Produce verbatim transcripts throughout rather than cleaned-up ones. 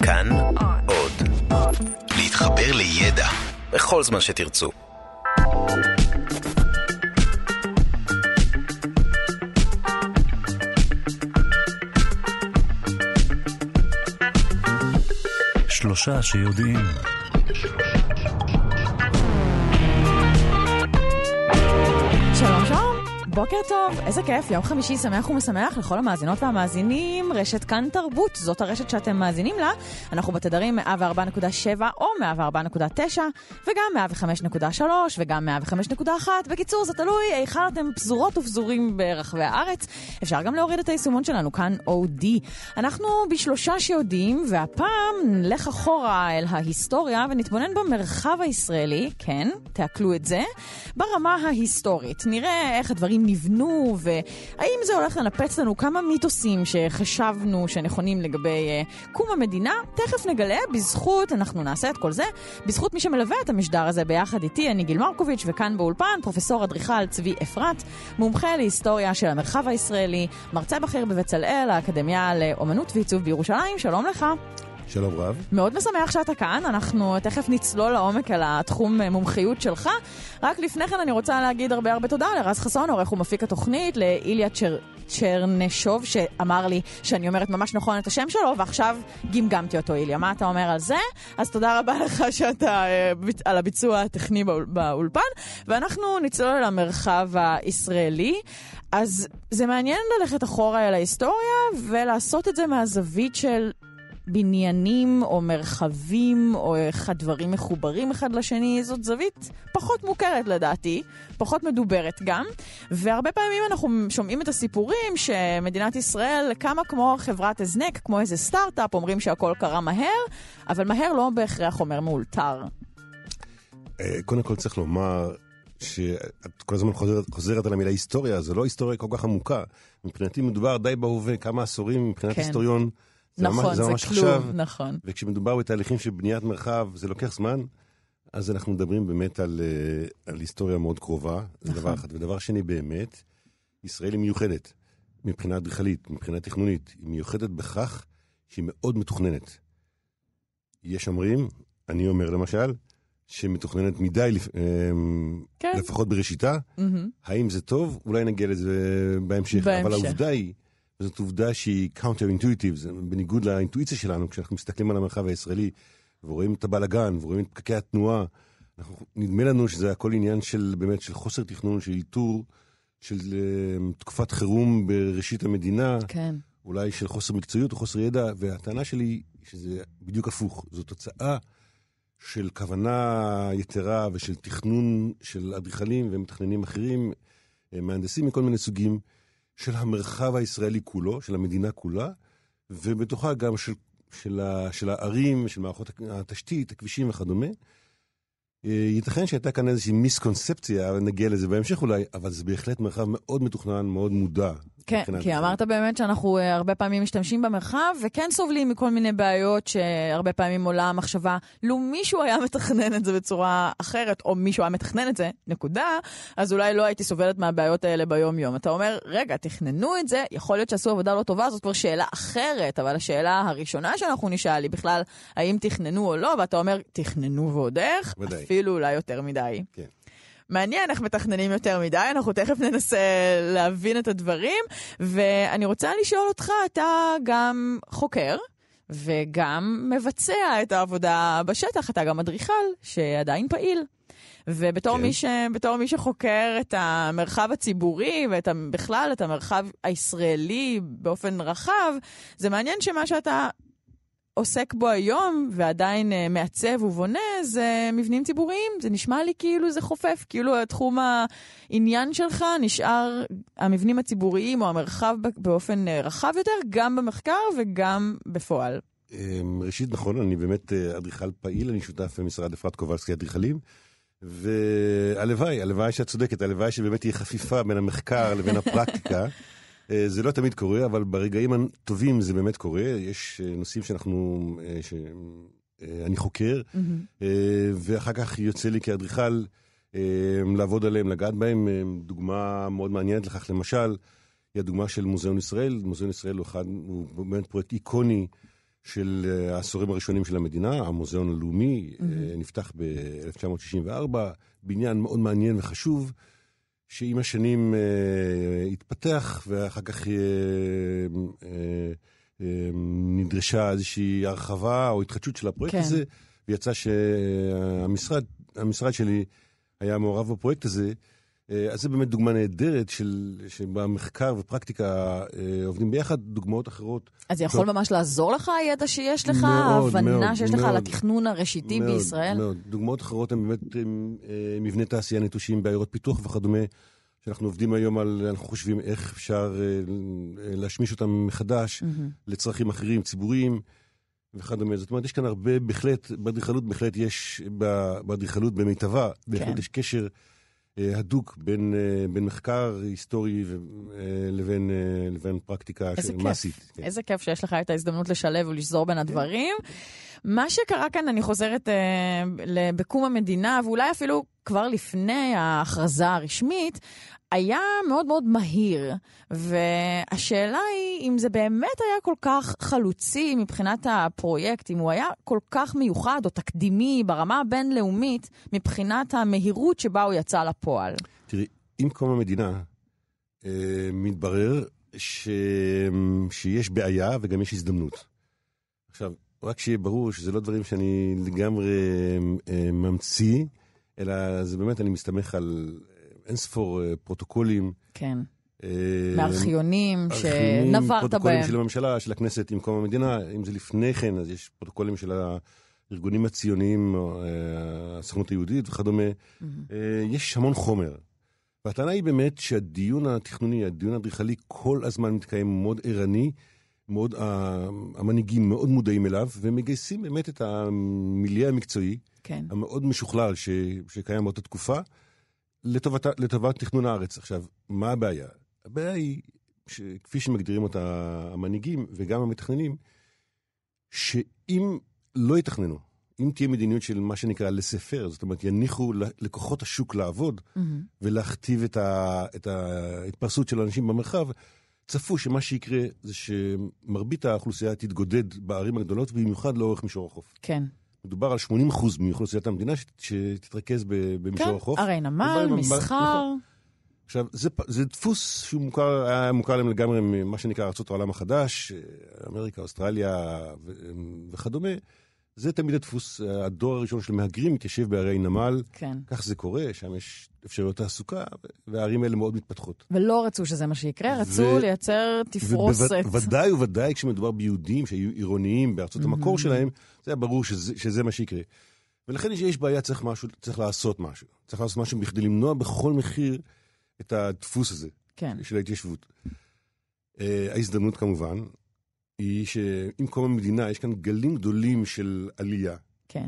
כאן עוד. להתחבר לידע בכל זמן שתרצו. שלושה שיודעים. שלום שלום, בוקר טוב, איזה כיף, יום חמישי שמח ומשמח לכל המאזינות והמאזינים. רשת כאן תרבות, זאת הרשת שאתם מאזינים לה. אנחנו בתדרים מאה וארבע נקודה שבע או מאה וארבע נקודה תשע וגם מאה וחמש נקודה שלוש וגם מאה וחמש נקודה אחת. בקיצור, זה תלוי היכן אתם פזורות ופזורים ברחבי הארץ. אפשר גם להוריד את היישומון שלנו כאן אודי. אנחנו בשלושה שיודעים, והפעם נלך אחורה אל ההיסטוריה ונתבונן במרחב הישראלי, כן, תעכלו את זה, ברמה ההיסטורית. נראה איך הדברים נבנו, והאם זה הולך לנפץ לנו כמה מיתוסים שחשבנו שנכונים לגבי uh, קום המדינה. תכף נגלה, בזכות, אנחנו נעשה את כל זה, בזכות מי שמלווה את המשדר הזה ביחד איתי, אני גיל מרקוביץ', וכאן באולפן, פרופסור אדריכל צבי אפרת, מומחה להיסטוריה של המרחב הישראלי, מרצה בכיר בבצלאל, האקדמיה לאומנות ועיצוב בירושלים. שלום לך. שלום רב. מאוד משמח שאתה כאן, אנחנו תכף נצלול לעומק על התחום מומחיות שלך. רק לפני כן אני רוצה להגיד הרבה הרבה תודה לרז חסון, עורך ומפיק התוכנית, לאיליה צ'ר... צ'רנשוב, שאמר לי שאני אומרת ממש נכון את השם שלו, ועכשיו גמגמתי אותו. איליה, מה אתה אומר על זה? אז תודה רבה לך שאתה על הביצוע הטכני באולפן, ואנחנו נצלול למרחב הישראלי. אז זה מעניין ללכת אחורה אל ההיסטוריה, ולעשות את זה מהזווית של בניינים או מרחבים או איך הדברים מחוברים אחד לשני. זאת זווית פחות מוכרת לדעתי, פחות מדוברת גם, והרבה פעמים אנחנו שומעים את הסיפורים שמדינת ישראל קמה כמו חברת הזנק, כמו איזה סטארט-אפ, אומרים שהכל קרה מהר, אבל מהר לא בהכרח אומר מאולתר. קודם כל צריך לומר שאת כל הזמן חוזרת, חוזרת על המילה היסטוריה, זה לא היסטוריה כל כך עמוקה. מבחינתי מדובר די בהווה, כמה עשורים מבחינת כן. היסטוריון. זה נכון, ממש, זה, זה ממש כלום, עכשיו, נכון. וכשמדובר בתהליכים של בניית מרחב, זה לוקח זמן, אז אנחנו מדברים באמת על, על היסטוריה מאוד קרובה, נכון. זה דבר אחד. ודבר שני באמת, ישראל היא מיוחדת, מבחינה אדריכלית, מבחינה תכנונית, היא מיוחדת בכך שהיא מאוד מתוכננת. יש אומרים, אני אומר למשל, שמתוכננת מדי, כן. לפחות בראשיתה, mm-hmm. האם זה טוב? אולי נגיע לזה בהמשך, בהמשך. אבל העובדה היא, זאת עובדה שהיא counter-intuitive, זה בניגוד לאינטואיציה שלנו, כשאנחנו מסתכלים על המרחב הישראלי, ורואים את הבלגן, ורואים את פקקי התנועה, אנחנו, נדמה לנו שזה הכל עניין של, באמת, של חוסר תכנון, של איתור, של uh, תקופת חירום בראשית המדינה, כן. אולי של חוסר מקצועיות או חוסר ידע, והטענה שלי שזה בדיוק הפוך, זו תוצאה של כוונה יתרה, ושל תכנון של אדריכלים ומתכננים אחרים, מהנדסים מכל מיני סוגים, של המרחב הישראלי כולו, של המדינה כולה, ובתוכה גם של, של, ה, של הערים, של מערכות התשתית, הכבישים וכדומה. ייתכן שהייתה כאן איזושהי מיסקונספציה, נגיע לזה בהמשך אולי, אבל זה בהחלט מרחב מאוד מתוכנן, מאוד מודע. כן, כי אמרת באמת שאנחנו הרבה פעמים משתמשים במרחב, וכן סובלים מכל מיני בעיות שהרבה פעמים עולה המחשבה, לו מישהו היה מתכנן את זה בצורה אחרת, או מישהו היה מתכנן את זה, נקודה, אז אולי לא הייתי סובלת מהבעיות האלה ביום יום. אתה אומר, רגע, תכננו את זה, יכול להיות שעשו עבודה לא טובה, זאת כבר שאלה אחרת, אבל השאלה הראשונה שאנחנו נשאל היא בכלל, האם תכננו או לא, ואתה אומר, תכננו ועוד איך, אפילו אולי יותר מדי. כן. מעניין איך מתכננים יותר מדי, אנחנו תכף ננסה להבין את הדברים, ואני רוצה לשאול אותך, אתה גם חוקר, וגם מבצע את העבודה בשטח, אתה גם אדריכל שעדיין פעיל. ובתור כן. מי, ש... בתור מי שחוקר את המרחב הציבורי, ובכלל את המרחב הישראלי באופן רחב, זה מעניין שמה שאתה עוסק בו היום, ועדיין uh, מעצב ובונה, זה מבנים ציבוריים. זה נשמע לי כאילו זה חופף, כאילו התחום העניין שלך נשאר המבנים הציבוריים או המרחב באופן uh, רחב יותר, גם במחקר וגם בפועל. ראשית, נכון, אני באמת אדריכל פעיל, אני שותף במשרד אפרת קובלסקי אדריכלים, והלוואי, הלוואי שאת צודקת, הלוואי שבאמת תהיה חפיפה בין המחקר לבין הפרקטיקה. זה לא תמיד קורה, אבל ברגעים הטובים זה באמת קורה. יש נושאים שאנחנו, שאני חוקר, ואחר כך יוצא לי כאדריכל לעבוד עליהם, לגעת בהם. דוגמה מאוד מעניינת לכך, למשל, היא הדוגמה של מוזיאון ישראל. מוזיאון ישראל הוא, אחד, הוא באמת פרויקט איקוני של העשורים הראשונים של המדינה. המוזיאון הלאומי mm-hmm. נפתח ב-אלף תשע מאות שישים וארבע, בניין מאוד מעניין וחשוב, שעם השנים uh, התפתח, ואחר כך uh, uh, uh, נדרשה איזושהי הרחבה או התחדשות של הפרויקט כן. הזה, ויצא שהמשרד המשרד שלי היה מעורב בפרויקט הזה. אז זה באמת דוגמה נהדרת של, שבמחקר ופרקטיקה uh, עובדים ביחד, דוגמאות אחרות. אז זה יכול ממש לעזור לך הידע שיש לך, ההבנה שיש לך על התכנון הראשיתי בישראל? מאוד, דוגמאות אחרות הן באמת מבנה תעשייה נטושים בעיירות פיתוח וכדומה, שאנחנו עובדים היום על, אנחנו חושבים איך אפשר להשמיש אותם מחדש לצרכים אחרים, ציבוריים וכדומה. זאת אומרת, יש כאן הרבה, בהחלט, באדריכלות בהחלט יש, באדריכלות במיטבה, בהחלט יש קשר הדוק בין, בין מחקר היסטורי לבין, לבין פרקטיקה של מעשית. איזה כיף שיש לך את ההזדמנות לשלב ולשזור בין הדברים. מה שקרה כאן, אני חוזרת אה, לבקום המדינה, ואולי אפילו כבר לפני ההכרזה הרשמית, היה מאוד מאוד מהיר, והשאלה היא אם זה באמת היה כל כך חלוצי מבחינת הפרויקט, אם הוא היה כל כך מיוחד או תקדימי ברמה הבינלאומית, מבחינת המהירות שבה הוא יצא לפועל. תראי, עם קום המדינה, אה, מתברר ש... שיש בעיה וגם יש הזדמנות. עכשיו, רק שיהיה ברור שזה לא דברים שאני לגמרי אה, ממציא, אלא זה באמת, אני מסתמך על אינספור אה, פרוטוקולים. כן. אה, מארכיונים שנברת בהם. פרוטוקולים של הממשלה, של הכנסת עם קום המדינה. אם זה לפני כן, אז יש פרוטוקולים של הארגונים הציוניים, אה, הסוכנות היהודית וכדומה. Mm-hmm. אה, יש המון חומר. והטענה היא באמת שהדיון התכנוני, הדיון האדריכלי, כל הזמן מתקיים מאוד ערני, מאוד, המנהיגים מאוד מודעים אליו, והם מגייסים באמת את המיליה המקצועי, כן. המאוד משוכלל ש, שקיים באותה תקופה, לטובת, לטובת תכנון הארץ. עכשיו, מה הבעיה? הבעיה היא, כפי שמגדירים אותה המנהיגים וגם המתכננים, שאם לא יתכננו, אם תהיה מדיניות של מה שנקרא לספר, זאת אומרת, יניחו לכוחות השוק לעבוד, mm-hmm. ולהכתיב את, ה, את ההתפרסות של האנשים במרחב, צפו שמה שיקרה זה שמרבית האוכלוסייה תתגודד בערים הגדולות, ובמיוחד לאורך מישור החוף. כן. מדובר על שמונים אחוז מאוכלוסיית המדינה שתתרכז במישור כן, החוף. הרי נמל, מסחר. עכשיו, זה, זה דפוס שהוא מוכר, היה מוכר להם לגמרי ממה שנקרא ארצות העולם החדש, אמריקה, אוסטרליה ו, וכדומה. זה תמיד הדפוס, הדור הראשון של מהגרים מתיישב בערי נמל, כן. כך זה קורה, שם יש אפשרויות תעסוקה, והערים האלה מאוד מתפתחות. ולא רצו שזה מה שיקרה, רצו ו... לייצר תפרוסת. ובוודאי וודאי כשמדובר ביהודים שהיו עירוניים בארצות המקור שלהם, זה היה ברור שזה, שזה מה שיקרה. ולכן יש בעיה, צריך משהו, צריך לעשות משהו. צריך לעשות משהו בכדי למנוע בכל מחיר את הדפוס הזה, כן. של ההתיישבות. Uh, ההזדמנות כמובן, היא שעם קום המדינה יש כאן גלים גדולים של עלייה. כן.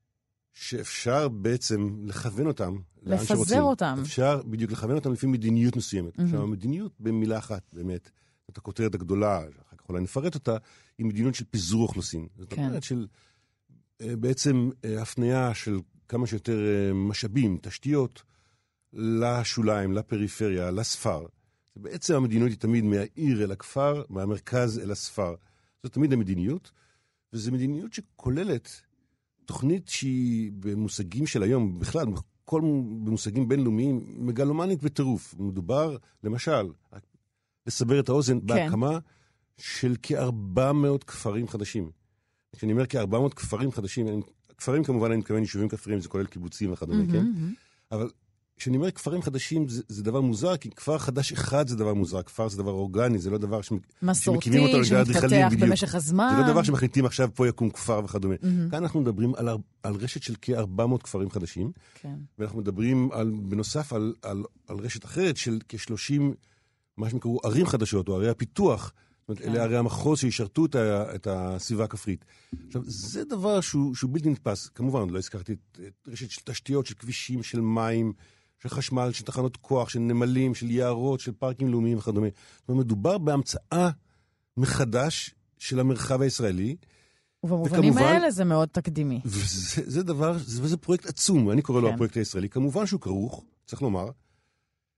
שאפשר בעצם לכוון אותם. לפזר אותם. אפשר בדיוק לכוון אותם לפי מדיניות מסוימת. Mm-hmm. עכשיו, המדיניות במילה אחת, באמת, את הכותרת הגדולה, אחר כך אולי נפרט אותה, היא מדיניות של פיזור אוכלוסין. זאת כן. אומרת של בעצם הפניה של כמה שיותר משאבים, תשתיות, לשוליים, לפריפריה, לספר. בעצם המדיניות היא תמיד מהעיר אל הכפר, מהמרכז אל הספר. זאת תמיד המדיניות, וזו מדיניות שכוללת תוכנית שהיא במושגים של היום, בכלל, כל במושגים בינלאומיים, מגלומנית בטירוף. מדובר, למשל, לסבר את האוזן, כן. בהקמה של כ-ארבע מאות כפרים חדשים. כשאני אומר כ-ארבע מאות כפרים חדשים, כפרים כמובן אני מתכוון יישובים כפריים, זה כולל קיבוצים וכדומה, mm-hmm, כן? Mm-hmm. אבל כשאני אומר כפרים חדשים, זה, זה דבר מוזר, כי כפר חדש אחד זה דבר מוזר, כפר זה דבר אורגני, זה לא דבר מסורתי, שמתפתח במשך הזמן. זה לא דבר שמחליטים עכשיו פה יקום כפר וכדומה. Mm-hmm. כאן אנחנו מדברים על, על רשת של כ-ארבע מאות כפרים חדשים, כן. ואנחנו מדברים על, בנוסף על, על, על רשת אחרת של כ-שלושים, מה שהם קראו ערים חדשות, או ערי הפיתוח, זאת אומרת, כן. אלה ערי המחוז שישרתו את, ה, את הסביבה הכפרית. עכשיו, זה דבר שהוא, שהוא בלתי נתפס. כמובן, לא הזכרתי את, את רשת של תשתיות, של כבישים, של מים, של חשמל, של תחנות כוח, של נמלים, של יערות, של פארקים לאומיים וכדומה. זאת אומרת, מדובר בהמצאה מחדש של המרחב הישראלי. ובמובנים וכמובן, האלה זה מאוד תקדימי. וזה זה דבר, זה, זה פרויקט עצום, אני קורא כן. לו הפרויקט הישראלי. כמובן שהוא כרוך, צריך לומר,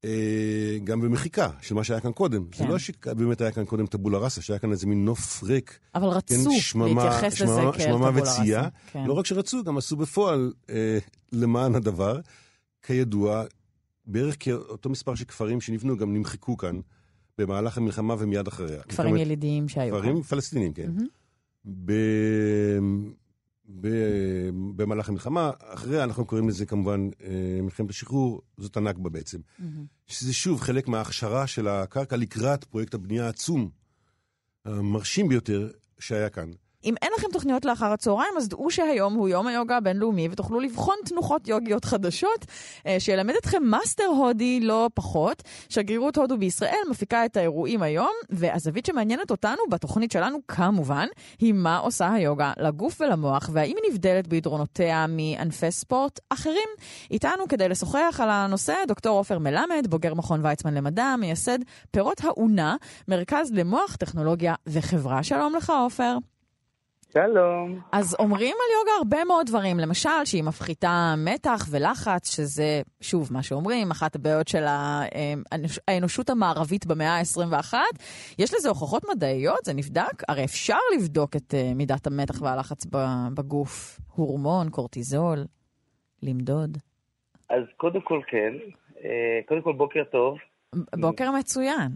גם במחיקה של מה שהיה כאן קודם. כן. זה לא שבאמת היה כאן קודם טבולה ראסה, שהיה כאן איזה מין נוף ריק. אבל רצו כן, שממה, להתייחס לזה כאל טבולה ראסה. וצייה. כן. לא רק שרצו, גם עשו בפועל אה, למען הדבר. כידוע, בערך כאותו מספר של כפרים שנבנו גם נמחקו כאן במהלך המלחמה ומיד אחריה. כפרים ילידיים שהיו כאן. כפרים פלסטינים, כן. Mm-hmm. ב... ב... במהלך המלחמה, אחריה אנחנו קוראים לזה כמובן מלחמת השחרור, זאת הנכבה בעצם. Mm-hmm. שזה שוב חלק מההכשרה של הקרקע לקראת פרויקט הבנייה העצום, המרשים ביותר שהיה כאן. אם אין לכם תוכניות לאחר הצהריים, אז דעו שהיום הוא יום היוגה הבינלאומי, ותוכלו לבחון תנוחות יוגיות חדשות, שילמד אתכם מאסטר הודי לא פחות. שגרירות הודו בישראל מפיקה את האירועים היום, והזווית שמעניינת אותנו בתוכנית שלנו, כמובן, היא מה עושה היוגה לגוף ולמוח, והאם היא נבדלת ביתרונותיה מענפי ספורט אחרים. איתנו כדי לשוחח על הנושא, דוקטור עופר מלמד, בוגר מכון ויצמן למדע, מייסד פירות האונה, מרכז למוח, טכנולוגיה וחברה. שלום לך, עופר. שלום. אז אומרים על יוגה הרבה מאוד דברים, למשל שהיא מפחיתה מתח ולחץ, שזה שוב מה שאומרים, אחת הבעיות של האנושות המערבית במאה ה-עשרים ואחת. יש לזה הוכחות מדעיות? זה נבדק? הרי אפשר לבדוק את מידת המתח והלחץ בגוף, הורמון, קורטיזול, למדוד. אז קודם כל כן, קודם כל בוקר טוב. בוקר מצוין.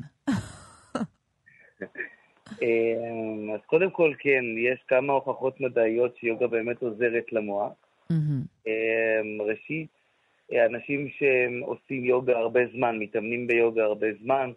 אז קודם כל כן, יש כמה הוכחות מדעיות שיוגה באמת עוזרת למוח. ראשית, אנשים שעושים יוגה הרבה זמן, מתאמנים ביוגה הרבה זמן,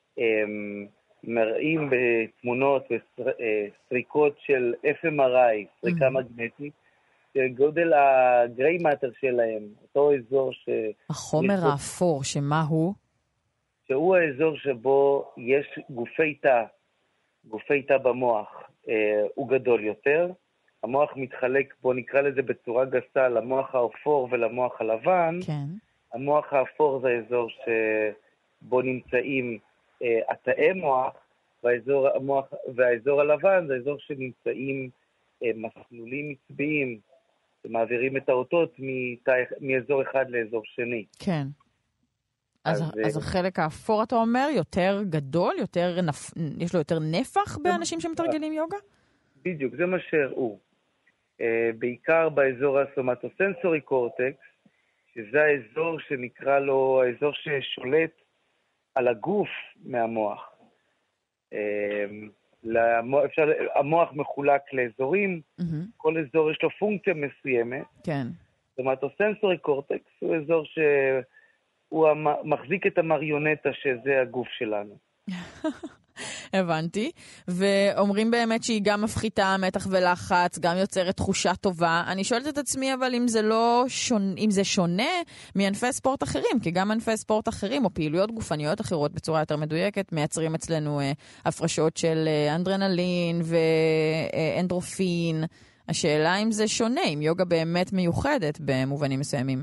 מראים בתמונות וסריקות של אף אם אר איי, סריקה מגנטית, שגודל הגריי מאטר שלהם, אותו אזור ש... החומר האפור, שמה הוא? שהוא האזור שבו יש גופי תא, גופי תא במוח, אה, הוא גדול יותר. המוח מתחלק, בוא נקרא לזה בצורה גסה, למוח האפור ולמוח הלבן. כן. המוח האפור זה האזור שבו נמצאים אה, התאי מוח, והאזור, המוח, והאזור הלבן זה האזור שנמצאים אה, מסלולים עצביים, שמעבירים את האותות מתא, מאזור אחד לאזור שני. כן. אז, אז, אז החלק האפור, אתה אומר, יותר גדול, יותר נפ... יש לו יותר נפח באנשים שמתרגלים יוגה? בדיוק, זה מה שהראו. Uh, בעיקר באזור הסומטוסנסורי קורטקס, שזה האזור שנקרא לו, האזור ששולט על הגוף מהמוח. Uh, למוח, אפשר, המוח מחולק לאזורים, mm-hmm. כל אזור יש לו פונקציה מסוימת. כן. סומטוסנסורי קורטקס הוא אזור ש... הוא מחזיק את המריונטה שזה הגוף שלנו. הבנתי. ואומרים באמת שהיא גם מפחיתה מתח ולחץ, גם יוצרת תחושה טובה. אני שואלת את עצמי, אבל אם זה לא שונה, אם זה שונה מענפי ספורט אחרים, כי גם ענפי ספורט אחרים או פעילויות גופניות אחרות בצורה יותר מדויקת, מייצרים אצלנו אה, הפרשות של אה, אנדרנלין ואנדרופין. השאלה אם זה שונה, אם יוגה באמת מיוחדת במובנים מסוימים.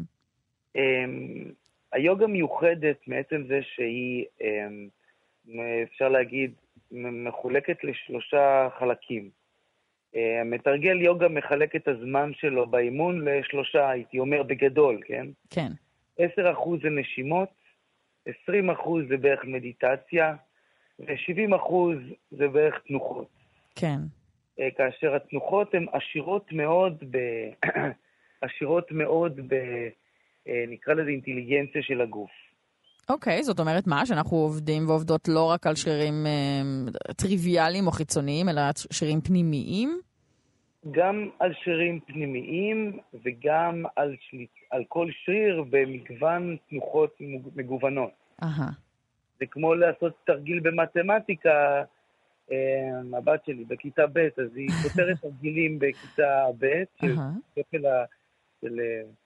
היוגה מיוחדת מעצם זה שהיא, אפשר להגיד, מחולקת לשלושה חלקים. מתרגל יוגה מחלק את הזמן שלו באימון לשלושה, הייתי אומר בגדול, כן? כן. עשרה אחוז זה נשימות, עשרים אחוז זה בערך מדיטציה, ו-שבעים אחוז זה בערך תנוחות. כן. כאשר התנוחות הן עשירות מאוד ב... עשירות מאוד ב... נקרא לזה אינטליגנציה של הגוף. אוקיי, okay, זאת אומרת מה? שאנחנו עובדים ועובדות לא רק על שרירים אה, טריוויאליים או חיצוניים, אלא שרירים פנימיים? גם על שרירים פנימיים, וגם על, שליט, על כל שריר במגוון תנוחות מגוונות. אהה. זה כמו לעשות תרגיל במתמטיקה, אה, הבת שלי בכיתה ב', אז היא כותרת תרגילים בכיתה ב', של כפל ה... של...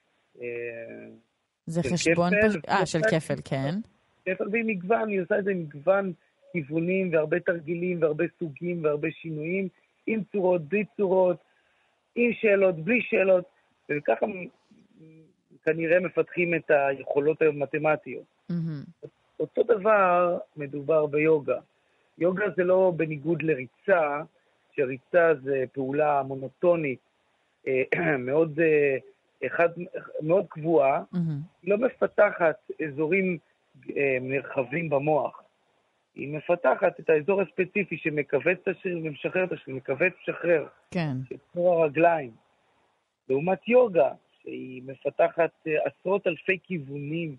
זה חשבון, אה, של כפל, כן. כפל והיא מגוון, היא עושה את זה מגוון כיוונים והרבה תרגילים והרבה סוגים והרבה שינויים, עם צורות, בלי צורות, עם שאלות, בלי שאלות, וככה כנראה מפתחים את היכולות המתמטיות. אותו דבר מדובר ביוגה. יוגה זה לא בניגוד לריצה, שריצה זה פעולה מונוטונית, מאוד... אחד מאוד קבועה, mm-hmm. היא לא מפתחת אזורים מרחבים במוח. היא מפתחת את האזור הספציפי שמכווץ את השריר ומשחרר את השריר, מכווץ משחרר. כן. שכמו הרגליים. לעומת יוגה, שהיא מפתחת עשרות אלפי כיוונים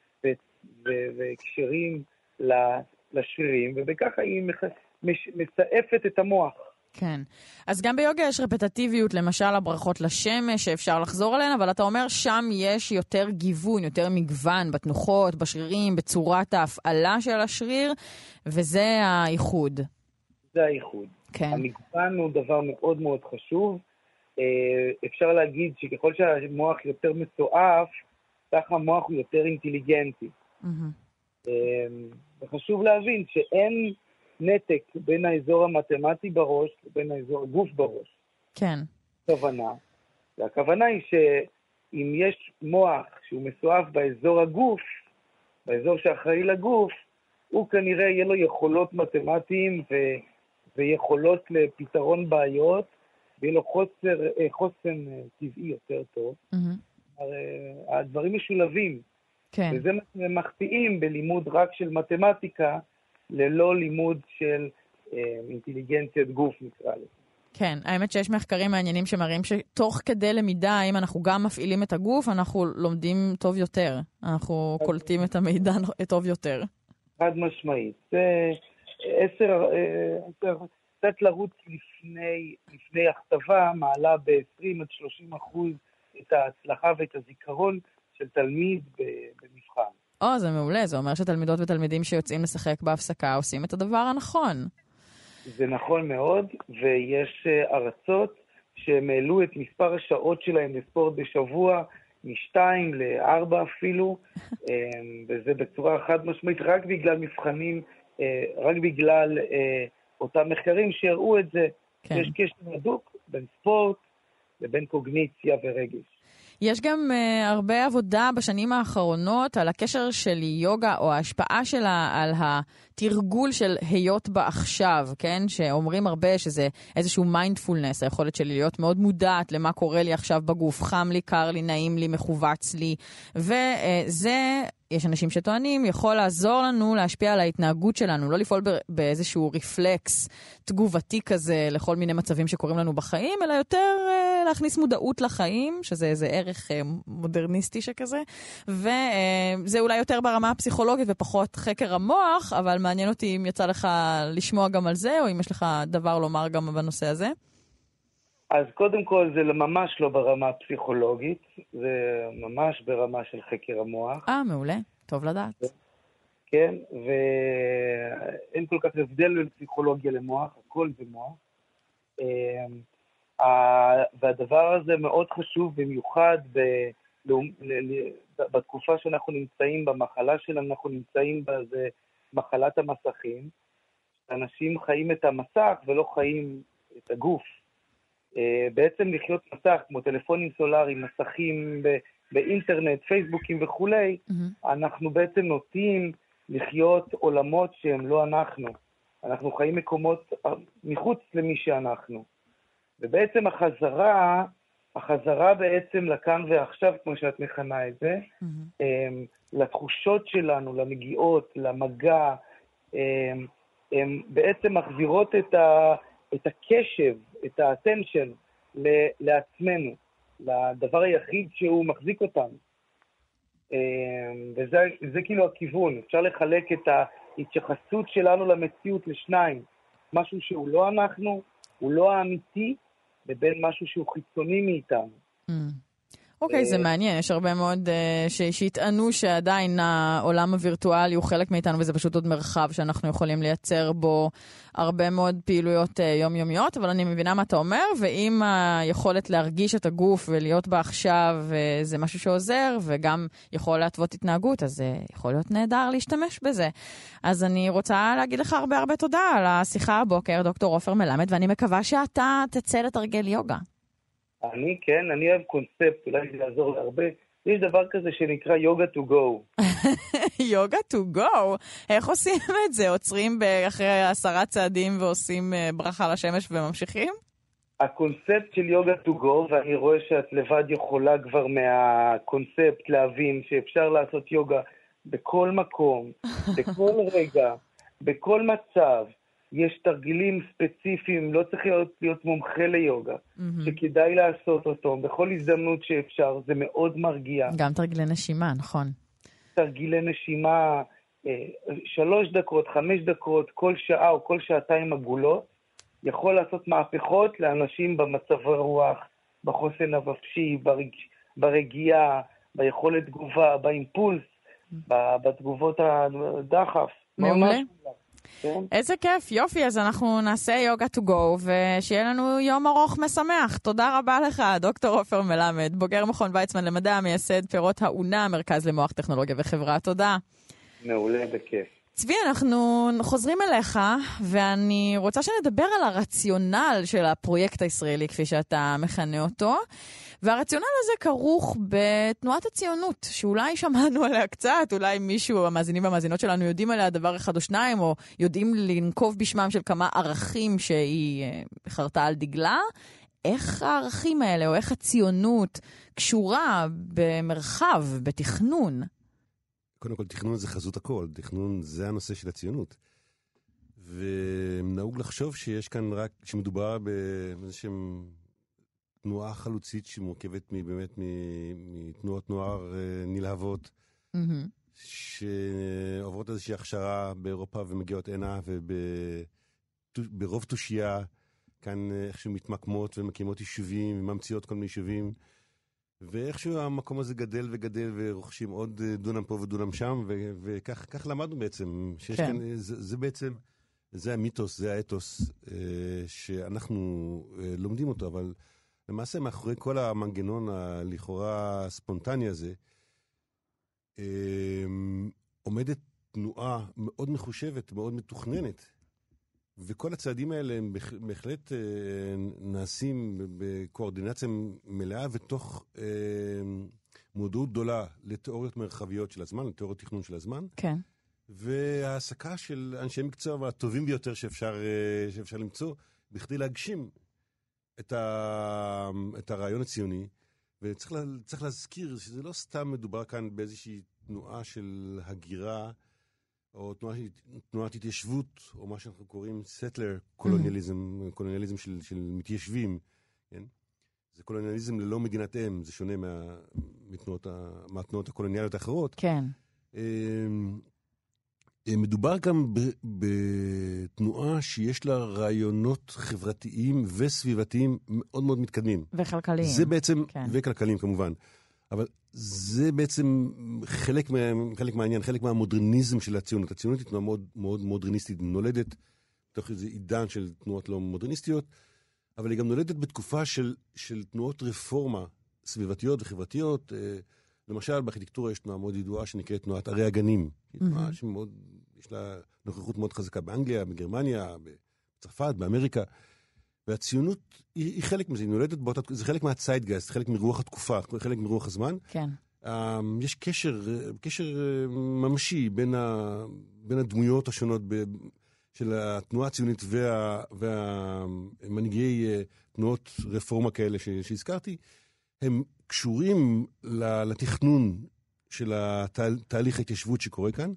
והקשרים לשרירים, ובככה היא מסעפת את המוח. כן. אז גם ביוגה יש רפטטיביות, למשל הברכות לשמש, שאפשר לחזור עליהן, אבל אתה אומר שם יש יותר גיוון, יותר מגוון בתנוחות, בשרירים, בצורת ההפעלה של השריר, וזה הייחוד. זה הייחוד. כן. המגוון הוא דבר מאוד מאוד חשוב. אפשר להגיד שככל שהמוח יותר מסועף, כך המוח הוא יותר אינטליגנטי. Mm-hmm. וחשוב להבין שאין נתק בין האזור המתמטי בראש לבין האזור הגוף בראש. כן. הכוונה. והכוונה היא שאם יש מוח שהוא מסועף באזור הגוף, באזור שאחראי לגוף, הוא כנראה יהיה לו יכולות מתמטיים ו... ויכולות לפתרון בעיות, ויהיה לו חוסר, חוסן טבעי יותר טוב. Mm-hmm. הדברים משולבים. כן. וזה מחטיאים בלימוד רק של מתמטיקה, ללא לימוד של אה, אינטליגנציית גוף, נקרא לזה. כן, האמת שיש מחקרים מעניינים שמראים שתוך כדי למידה, אם אנחנו גם מפעילים את הגוף, אנחנו לומדים טוב יותר. אנחנו קולטים את המידע טוב יותר. חד משמעית. זה עשר, עשר, קצת לרוץ לפני, לפני הכתבה, מעלה ב-עשרים עד שלושים אחוז את ההצלחה ואת הזיכרון של תלמיד במבחן. או, זה מעולה. זה אומר שתלמידות ותלמידים שיוצאים לשחק בהפסקה עושים את הדבר הנכון. זה נכון מאוד, ויש ארצות שהם העלו את מספר השעות שלהם לספורט בשבוע, משתיים לארבע אפילו, וזה בצורה חד משמעית, רק בגלל מבחנים, רק בגלל אותם מחקרים שהראו את זה. כן. יש קשר הדוק בין ספורט לבין קוגניציה ורגש. יש גם uh, הרבה עבודה בשנים האחרונות על הקשר של יוגה או ההשפעה שלה על התרגול של היות בעכשיו, כן? שאומרים הרבה שזה איזשהו מיינדפולנס, היכולת שלי להיות מאוד מודעת למה קורה לי עכשיו בגוף, חם לי, קר לי, נעים לי, מחובץ לי, וזה, יש אנשים שטוענים, יכול לעזור לנו להשפיע על ההתנהגות שלנו, לא לפעול באיזשהו רפלקס תגובתי כזה לכל מיני מצבים שקורים לנו בחיים, אלא יותר uh, להכניס מודעות לחיים, שזה איזה ערך uh, מודרניסטי שכזה, וזה uh, אולי יותר ברמה הפסיכולוגית ופחות חקר המוח, אבל מעניין אותי אם יצא לך לשמוע גם על זה, או אם יש לך דבר לומר גם בנושא הזה. אז קודם כל זה ממש לא ברמה הפסיכולוגית, זה ממש ברמה של חקר המוח. אה, מעולה, טוב לדעת. כן, ואין כל כך הבדל בין פסיכולוגיה למוח, הכל זה מוח. והדבר הזה מאוד חשוב במיוחד בתקופה שאנחנו נמצאים במחלה שלנו, אנחנו נמצאים בזה מחלת המסכים. אנשים חיים את המסך ולא חיים את הגוף. בעצם לחיות מסך, כמו טלפונים סולריים, מסכים באינטרנט, פייסבוקים וכו', mm-hmm. אנחנו בעצם נוטים לחיות עולמות שהם לא אנחנו. אנחנו חיים מקומות מחוץ למי שאנחנו. ובעצם החזרה, החזרה בעצם לכאן ועכשיו, כמו שאת מכנה את זה, mm-hmm. לתחושות שלנו, למגיעות, למגע, הן בעצם מחזירות את ה... את הקשב, את האטנשן לעצמנו, לדבר היחיד שהוא מחזיק אותנו. וזה זה כאילו הכיוון. אפשר לחלק את ההתייחסות שלנו למציאות לשניים. משהו שהוא לא אנחנו, הוא לא האמיתי, לבין משהו שהוא חיצוני מאיתנו. אוקיי, זה מעניין. יש הרבה מאוד שהתענו שעדיין העולם הווירטואלי הוא חלק מאיתנו, וזה פשוט עוד מרחב שאנחנו יכולים לייצר בו הרבה מאוד פעילויות יומיומיות, אבל אני מבינה מה אתה אומר, ואם היכולת להרגיש את הגוף ולהיות בה עכשיו זה משהו שעוזר, וגם יכול להתוות התנהגות, אז זה יכול להיות נהדר להשתמש בזה. אז אני רוצה להגיד לך הרבה הרבה תודה על השיחה הבוקר, דוקטור עופר מלמד, ואני מקווה שאתה תצא לתרגל יוגה. אני, כן, אני אוהב קונספט, אולי זה יעזור להרבה. יש דבר כזה שנקרא יוגה to go. יוגה to go? איך עושים את זה? עוצרים אחרי עשרה צעדים ועושים ברכה לשמש וממשיכים? הקונספט של יוגה to go, ואני רואה שאת לבד יכולה כבר מהקונספט להבין שאפשר לעשות יוגה בכל מקום, בכל רגע, בכל מצב, יש תרגילים ספציפיים, לא צריך להיות, להיות מומחה ליוגה, mm-hmm. שכדאי לעשות אותו בכל הזדמנות שאפשר, זה מאוד מרגיע. גם תרגילי נשימה, נכון. תרגילי נשימה, שלוש דקות, חמש דקות, כל שעה או כל שעתיים עגולות, יכול לעשות מהפכות לאנשים במצב הרוח, בחוסן הנפשי, ברג... ברגיעה, ביכולת תגובה, באימפולס, בתגובות הדחף. מעולה. כן. איזה כיף, יופי, אז אנחנו נעשה יוגה טו גו, ושיהיה לנו יום ארוך משמח. תודה רבה לך, דוקטור עופר מלמד, בוגר מכון ויצמן למדע, מייסד פירות האונה, מרכז למוח טכנולוגיה וחברה. תודה. מעולה, בכיף. צבי, אנחנו חוזרים אליך, ואני רוצה שנדבר על הרציונל של הפרויקט הישראלי, כפי שאתה מכנה אותו, והרציונל הזה כרוך בתנועת הציונות, שאולי שמענו עליה קצת, אולי מישהו, המאזינים והמאזינות שלנו, יודעים עליה דבר אחד או שניים, או יודעים לנקוב בשמם של כמה ערכים שהיא חרתה על דגלה. איך הערכים האלה, או איך הציונות קשורה במרחב, בתכנון? קודם כל, תכנון זה חזות הכל. תכנון זה הנושא של הציונות. ונהוג לחשוב שיש כאן רק, שמדובר באיזשהם תנועה חלוצית שמורכבת באמת מתנועות נוער נלהבות, mm-hmm. שעוברות איזושהי הכשרה באירופה ומגיעות הנה, וברוב תושייה כאן איכשהו מתמקמות ומקימות יישובים וממציאות כל מיני יישובים, ואיכשהו המקום הזה גדל וגדל ורוכשים עוד דונם פה ודונם שם, וכך כך למדנו בעצם, שיש כן. כאן, זה, זה בעצם, זה המיתוס, זה האתוס שאנחנו לומדים אותו, אבל למעשה מאחורי כל המנגנון הלכאורה ספונטני הזה, עומדת תנועה מאוד מחושבת, מאוד מתוכננת, וכל הצעדים האלה הם בהחלט אה, נעשים בקואורדינציה מלאה ותוך אה, מודעות גדולה לתיאוריות מרחביות של הזמן, לתיאוריות תכנון של הזמן. כן. והעסקה של אנשי מקצוע הטובים ביותר שאפשר, אה, שאפשר למצוא, בכדי להגשים את, ה, את הרעיון הציוני. וצריך לה, צריך להזכיר שזה לא סתם מדובר כאן באיזושהי תנועה של הגירה, או תנועת, תנועת התיישבות, או מה שאנחנו קוראים סטלר קולוניאליזם, mm-hmm. קולוניאליזם של, של מתיישבים, כן? זה קולוניאליזם ללא מדינת אם, זה שונה מה, מתנועות, מהתנועות הקולוניאליות האחרות. כן. מדובר גם ב, בתנועה שיש לה רעיונות חברתיים וסביבתיים מאוד מאוד מתקדמים. וכלכליים. זה בעצם, כן. וכלכליים כמובן. אבל זה בעצם חלק, מה, חלק מהעניין, חלק מהמודרניזם של הציונות. הציונות היא תנועה מאוד, מאוד מודרניסטית, נולדת בתוך איזה עידן של תנועות לא מודרניסטיות, אבל היא גם נולדת בתקופה של, של תנועות רפורמה סביבתיות וחברתיות. למשל, בארכיטקטורה יש תנועה מאוד ידועה שנקראת תנועת ערי הגנים. היא תנועה שמאוד, יש לה נוכחות מאוד חזקה באנגליה, בגרמניה, בצרפת, באמריקה. והציונות היא, היא חלק מזה, היא נולדת באותה, זה חלק מהציידגייסט, חלק מרוח התקופה, חלק מרוח הזמן. כן. Um, יש קשר, קשר uh, ממשי בין, ה, בין הדמויות השונות ב, של התנועה הציונית וה, והמנהיגי uh, תנועות רפורמה כאלה ש, שהזכרתי, הם קשורים לתכנון של התהליך ההתיישבות שקורה כאן,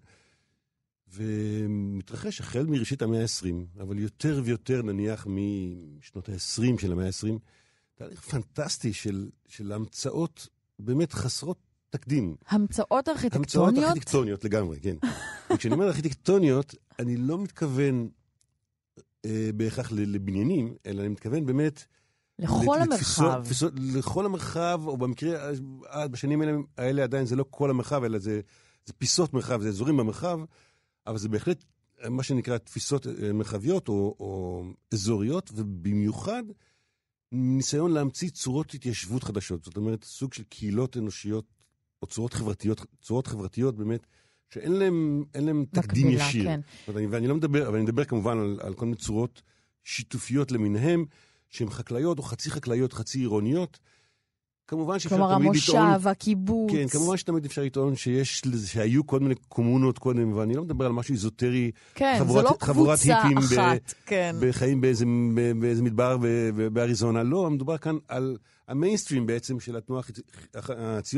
ומתרחש החל מראשית המאה ה-עשרים, אבל יותר ויותר נניח משנות ה-עשרים של המאה ה-עשרים, תהליך פנטסטי של, של המצאות באמת חסרות תקדים. המצאות ארכיטקטוניות? המצאות ארכיטקטוניות לגמרי, כן. וכשאני אומר ארכיטקטוניות, אני לא מתכוון אה, בהכרח לבניינים, אלא אני מתכוון באמת לכל המרחב. תפיסות, לכל המרחב, או במקרה, בשנים האלה, האלה עדיין זה לא כל המרחב, אלא זה, זה פיסות מרחב, זה אזורים במרחב, אבל זה בהחלט מה שנקרא תפיסות מרחביות או, או אזוריות, ובמיוחד ניסיון להמציא צורות התיישבות חדשות. זאת אומרת, סוג של קהילות אנושיות, או צורות חברתיות, צורות חברתיות באמת, שאין להם, אין להם תקדים ישיר. כן. ואני, ואני לא מדבר, אבל אני מדבר כמובן על, על כל מיני צורות שיתופיות למיניהם, שהן חקלאיות או חצי חקלאיות, חצי עירוניות. כמובן שאפשר כלומר, תמיד המושב, לטעון... הקיבוץ. כן, כמובן שתמיד אפשר לטעון שיש, שהיו כל מיני קומונות קודם, ואני לא מדבר על משהו איזוטרי. כן, חבורת, זה לא קבוצה אחת. ב, כן. בחיים באיזה, באיזה מדבר באריזונה. לא, מדובר כאן על המיינסטרים בעצם של התנועה הציונית,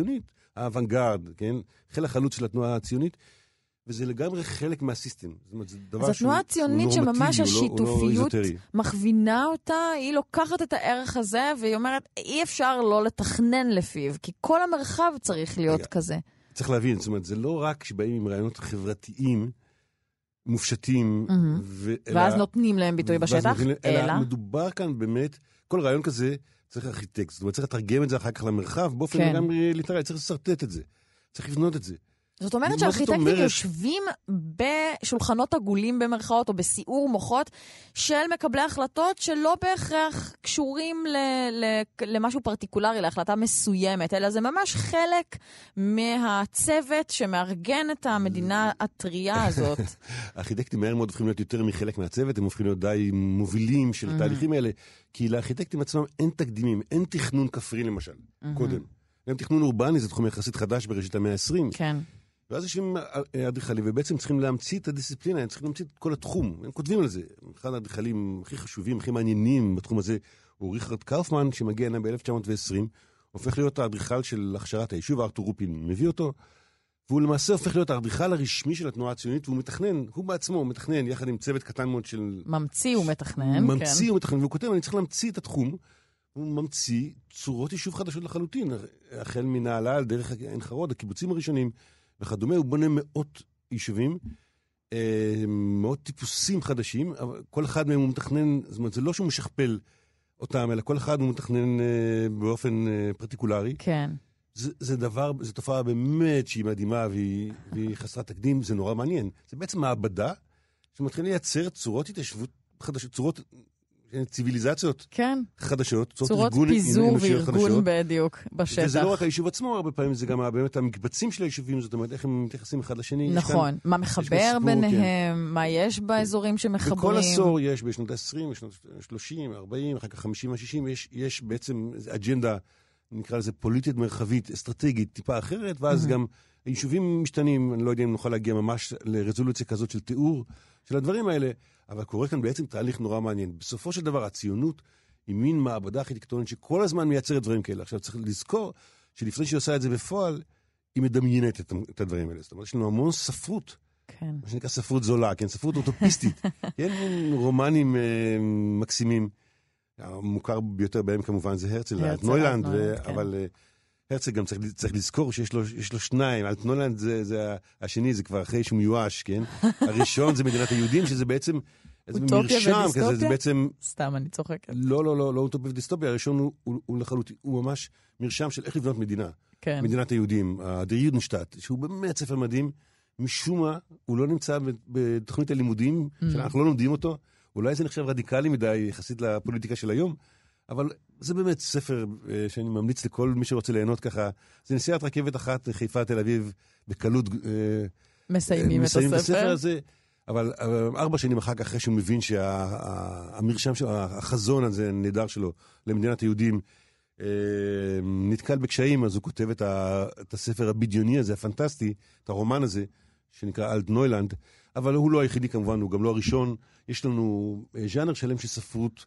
האוונגרד, כן? חיל החלוץ של התנועה הציונית, וזה לגמרי חלק מהסיסטם. זאת אומרת, זה דבר אז התנועה הציונית שממש השיתופיות מכווינה אותה, היא לוקחת את הערך הזה, והיא אומרת, אי אפשר לא לתכנן לפיו, כי כל המרחב צריך להיות כזה. צריך להבין, זאת אומרת, זה לא רק שבאים עם רעיונות חברתיים, מופשטים, ואז נותנים להם ביטוי בשטח, אלא מדובר כאן באמת, כל רעיון כזה צריך ארכיטקט, זאת אומרת, צריך לתרגם את זה אחר כך למרחב, באופן גם ליטרלי, צריך לסרטט את זה, צריך לבנות את זה. זאת אומרת שארכיטקטים יושבים בשולחנות עגולים במרכאות, או בסיעור מוחות של מקבלי החלטות שלא בהכרח קשורים למשהו פרטיקולרי, להחלטה מסוימת, אלא זה ממש חלק מהצוות שמארגן את המדינה הטריה הזאת. הארכיטקטים מהר מאוד הופכים להיות יותר מחלק מהצוות, הם הופכים להיות די מובילים של התהליכים האלה, כי לארכיטקטים עצמם אין תקדימים, אין תכנון כפרי למשל, קודם. גם תכנון אורבני זה תחום יחסית חדש בראשית המאה ה-עשרים. כן. ואז יש עם אדריכלים, ובעצם צריכים להמציא את הדיסציפלינה, הם צריכים להמציא את כל התחום, הם כותבים על זה. אחד האדריכלים הכי חשובים, הכי מעניינים בתחום הזה, הוא ריכרד קאופמן, שמגיע אליהם ב-אלף תשע מאות ועשרים, הופך להיות האדריכל של הכשרת היישוב, ארתור רופין מביא אותו, והוא למעשה הופך להיות האדריכל הרשמי של התנועה הציונית, והוא מתכנן, הוא בעצמו הוא מתכנן, יחד עם צוות קטן מאוד של... ממציא ומתכנן, ממציא כן. ומתכנן, והוא כותב, אני צריך להמציא את התחום, הוא ממציא צורות יישוב חדשות לחלוטין, החל מנהלל, דרך עין חרוד, הקיבוצים הראשונים, וכדומה, הוא בונה מאות יישובים, מאות טיפוסים חדשים, אבל כל אחד מהם הוא מתכנן, זאת אומרת, זה לא שהוא משכפל אותם, אלא כל אחד הוא מתכנן באופן פרטיקולרי. כן. זה, זה דבר, זה תופעה באמת שהיא מדהימה, והיא, והיא חסרת תקדים, זה נורא מעניין. זה בעצם מעבדה שמתחיל לייצר צורות התיישבות חדשות, צורות... ציביליזציות כן. חדשות, צורות פיזור וארגון בדיוק בשטח. וזה לא רק היישוב עצמו, הרבה פעמים זה גם באמת המקבצים של היישובים, זאת אומרת, איך הם מתייחסים אחד לשני. נכון, מה מחבר ביניהם, מה יש באזורים שמחברים. בכל עשור יש, בשנות ה-עשרים, בשנות ה-שלושים, ארבעים, אחר כך חמישים, שישים, יש בעצם אג'נדה, נקרא לזה פוליטית מרחבית, אסטרטגית, טיפה אחרת, ואז גם היישובים משתנים, אני לא יודע אם נוכל להגיע ממש לרזולוציה כזאת של תיאור של הדברים האלה, אבל קורה כאן בעצם תהליך נורא מעניין. בסופו של דבר, הציונות היא מין מעבדה ארכיטקטונית שכל הזמן מייצרת דברים כאלה. עכשיו צריך לזכור שלפני שהיא עושה את זה בפועל, היא מדמיינת את, את הדברים האלה. זאת אומרת, יש לנו המון ספרות, כן. מה שנקרא ספרות זולה, כן? ספרות אוטופיסטית. כן, רומנים אה, מקסימים. המוכר ביותר בהם כמובן זה הרצל, אלטנוילנד, ו... כן. אבל אה, הרצל גם צריך, צריך לזכור שיש לו, יש לו שניים. אלטנוילנד זה, זה השני, זה כבר אחרי שהוא מיואש, כן? הראשון זה מדינת היהודים, שזה בעצם... אוטופיה ודיסטופיה? זה בעצם... סתם, אני צוחקת. לא, לא, לא, לא אוטופיה ודיסטופיה. הראשון הוא, הוא, הוא לחלוטין, הוא ממש מרשם של איך לבנות מדינה. כן. מדינת היהודים, דר יודנשטאט, שהוא באמת ספר מדהים. משום מה, הוא לא נמצא בתוכנית הלימודים, mm. שאנחנו לא לומדים אותו. אולי זה נחשב רדיקלי מדי, יחסית לפוליטיקה של היום, אבל זה באמת ספר שאני ממליץ לכל מי שרוצה ליהנות ככה. זה נסיעת רכבת אחת, חיפה, תל אביב, בקלות... מסיימים את הספר. מסיימים את הספר הזה. אבל ארבע שנים אחר כך, אחרי שהוא מבין שהמרשם שלו, החזון הזה, הנהדר שלו, למדינת היהודים, נתקל בקשיים, אז הוא כותב את הספר הבדיוני הזה, הפנטסטי, את הרומן הזה, שנקרא אלטנוילנד, אבל הוא לא היחידי כמובן, הוא גם לא הראשון. יש לנו ז'אנר שלם של ספרות,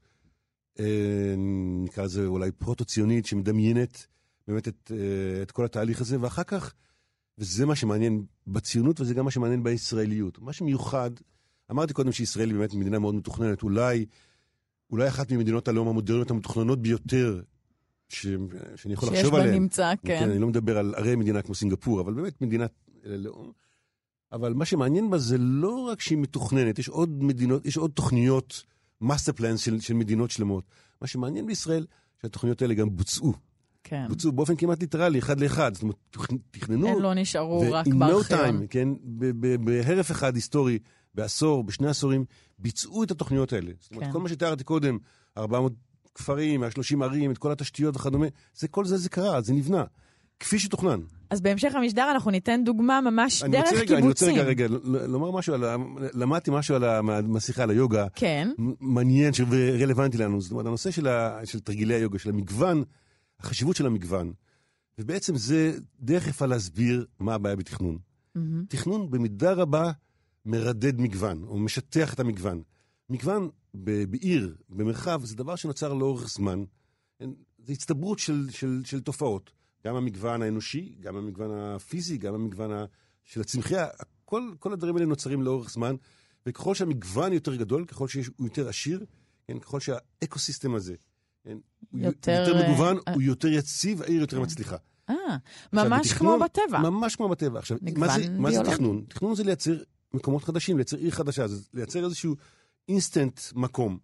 נקרא לזה אולי פרוטו-ציונית, שמדמיינת באמת את, את כל התהליך הזה, ואחר כך, וזה מה שמעניין בציונות, וזה גם מה שמעניין בישראליות. מה שמיוחד, אמרתי קודם שישראל היא באמת מדינה מאוד מתוכננת, אולי, אולי אחת ממדינות הלאום המודרניות המתוכננות ביותר, ש, שאני יכול לחשוב עליהן. שיש בנמצא, כן. כן. אני לא מדבר על ערי מדינה כמו סינגפור, אבל באמת מדינת לאום. אבל מה שמעניין בה זה לא רק שהיא מתוכננת, יש עוד מדינות, יש עוד תוכניות, מאסטר פלנס של, של מדינות שלמות. מה שמעניין בישראל, שהתוכניות האלה גם בוצעו. כן. בוצעו באופן כמעט ליטרלי, אחד לאחד. זאת אומרת, תכננו... הם לא נשארו רק בארכיון. time, כן, בהרף אחד היסטורי, בעשור, בשני עשורים, ביצעו את התוכניות האלה. זאת אומרת, כן. כל מה שתיארתי קודם, ארבע מאות כפרים, שלושים ערים, את כל התשתיות וכדומה, זה כל זה, זה קרה, זה נבנה. כפי שתוכנן. אז בהמשך המשדר אנחנו ניתן דוגמה ממש דרך רגע, קיבוצים. אני רוצה רגע, רגע, לומר משהו על, למדתי משהו על המשיחה על היוגה. כן. מעניין ורלוונטי לנו. זאת אומרת, הנושא של, ה, של תרגילי היוגה, של המגוון, החשיבות של המגוון. ובעצם זה דרך יפה להסביר מה הבעיה בתכנון. Mm-hmm. תכנון במידה רבה מרדד מגוון, או משטח את המגוון. מגוון בעיר, במרחב, זה דבר שנוצר לאורך זמן. זה הצטברות של, של, של תופעות. גם המגוון האנושי, גם המגוון הפיזי, גם המגוון של הצמחייה, כל, כל הדברים האלה נוצרים לאורך זמן, וככל שהמגוון יותר גדול, ככל שהוא יותר עשיר, כן, ככל שהאקוסיסטם הזה כן, יותר, יותר מגוון, uh, הוא יותר יציב, העיר יותר okay. מצליחה. אה, ממש כמו בטבע. ממש כמו בטבע. עכשיו, מה זה, מה זה תכנון? תכנון זה לייצר מקומות חדשים, לייצר עיר חדשה, זה לייצר איזשהו אינסטנט מקום.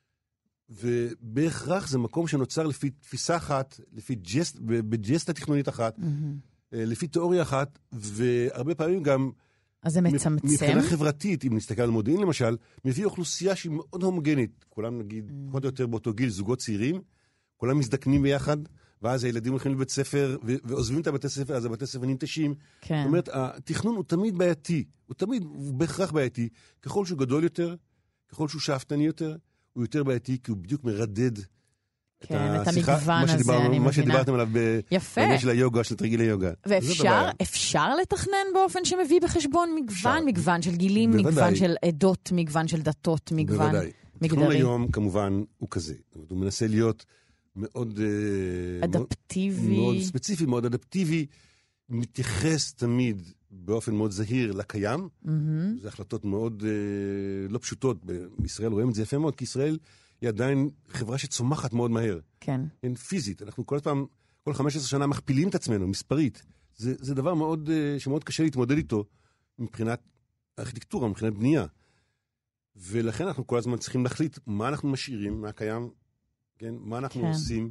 ובהכרח זה מקום שנוצר לפי תפיסה אחת, לפי ג'סט, בג'סט התכנונית אחת, mm-hmm. לפי תיאוריה אחת, והרבה פעמים גם אז זה מצמצם. מבחינה חברתית, אם נסתכל על מודיעין למשל, מביא אוכלוסייה שהיא מאוד הומוגנית. כולם נגיד, mm. פחות או יותר באותו גיל, זוגות צעירים, כולם מזדקנים ביחד, ואז הילדים הולכים לבית ספר, ו- ועוזבים את הבתי ספר, אז הבתי ספר ננטשים. כן. זאת אומרת, התכנון הוא תמיד בעייתי, הוא תמיד, הוא בהכרח בעייתי, ככל שהוא גדול יותר, ככל שהוא שאפתני יותר, הוא יותר בעייתי, כי הוא בדיוק מרדד כן, את המגוון הזה, אני מבינה. מה שדיברתם עליו בעניין של היוגה, של תרגילי יוגה. ואפשר אפשר לתכנן באופן שמביא בחשבון מגוון, מגוון של גילים, מגוון של עדות, מגוון של דתות, מגוון מגדרי. תכנון היום כמובן הוא כזה. הוא מנסה להיות מאוד אדפטיבי, מאוד ספציפי, מאוד אדפטיבי, מתייחס תמיד באופן מאוד זהיר לקיים. זה החלטות מאוד לא פשוטות. בישראל רואים את זה יפה מאוד, כי ישראל היא עדיין חברה שצומחת מאוד מהר. כן. אין פיזית. אנחנו כל פעם, כל חמש עשרה שנה מכפילים את עצמנו, מספרית. זה, זה דבר מאוד, שמאוד קשה להתמודד איתו מבחינת ארכיטקטורה, מבחינת בנייה. ולכן אנחנו כל הזמן צריכים להחליט מה אנחנו משאירים מהקיים, כן? מה אנחנו כן. עושים,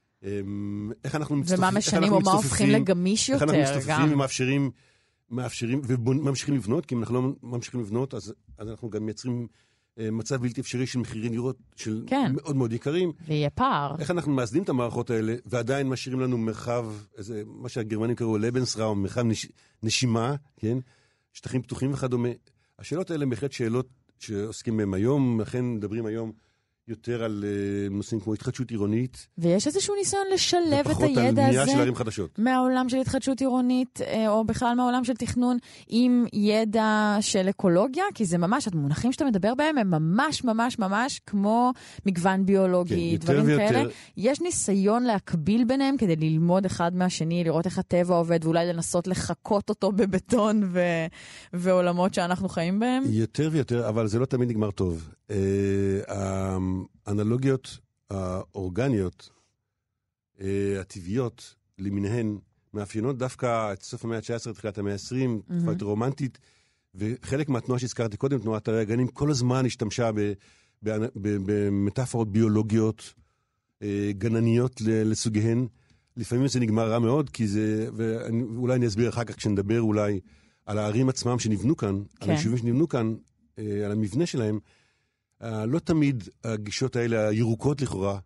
איך אנחנו מצטופפים. ומה משנים או מה הופכים לגמיש יותר. איך אנחנו מצטופפים ומאפשרים, מאפשרים, וממשיכים לבנות, כי אם אנחנו לא ממשיכים לבנות, אז, אז אנחנו גם מייצרים מצב בלתי אפשרי של מחירים דירות של כן. מאוד מאוד יקרים. ויהיה פער. איך אנחנו מאזנים את המערכות האלה, ועדיין משאירים לנו מרחב, איזה, מה שהגרמנים קראו לבנסראום, מרחב נש, נשימה, כן? שטחים פתוחים וכדומה. השאלות האלה בהחלט שאלות שעוסקים בהם היום, לכן מדברים היום יותר על uh, נושאים כמו התחדשות עירונית. ויש איזשהו ניסיון לשלב את הידע הזה של ערים חדשות. מהעולם של התחדשות עירונית, או בכלל מהעולם של תכנון, עם ידע של אקולוגיה, כי זה ממש, המונחים שאתה מדבר בהם, הם ממש ממש ממש כמו מגוון ביולוגי, כן, דברים כאלה. יותר... יש ניסיון להקביל ביניהם כדי ללמוד אחד מהשני, לראות איך הטבע עובד, ואולי לנסות לחכות אותו בבטון ו... ועולמות שאנחנו חיים בהם. יותר ויותר, אבל זה לא תמיד נגמר טוב. האנלוגיות האורגניות, הטבעיות, למיניהן, מאפיינות דווקא את סוף המאה ה-תשע עשרה, תחילת המאה ה-עשרים, תקופה יותר רומנטית, וחלק מהתנועה שהזכרתי קודם, תנועת הרי הגנים, כל הזמן השתמשה במטאפורות ביולוגיות, גנניות לסוגיהן. לפעמים זה נגמר רע מאוד, כי זה, ואולי אני אסביר אחר כך כשנדבר אולי על הערים עצמם שנבנו כאן, על היישובים שנבנו כאן, על המבנה שלהם, לא תמיד הגישות האלה, הירוקות לכאורה,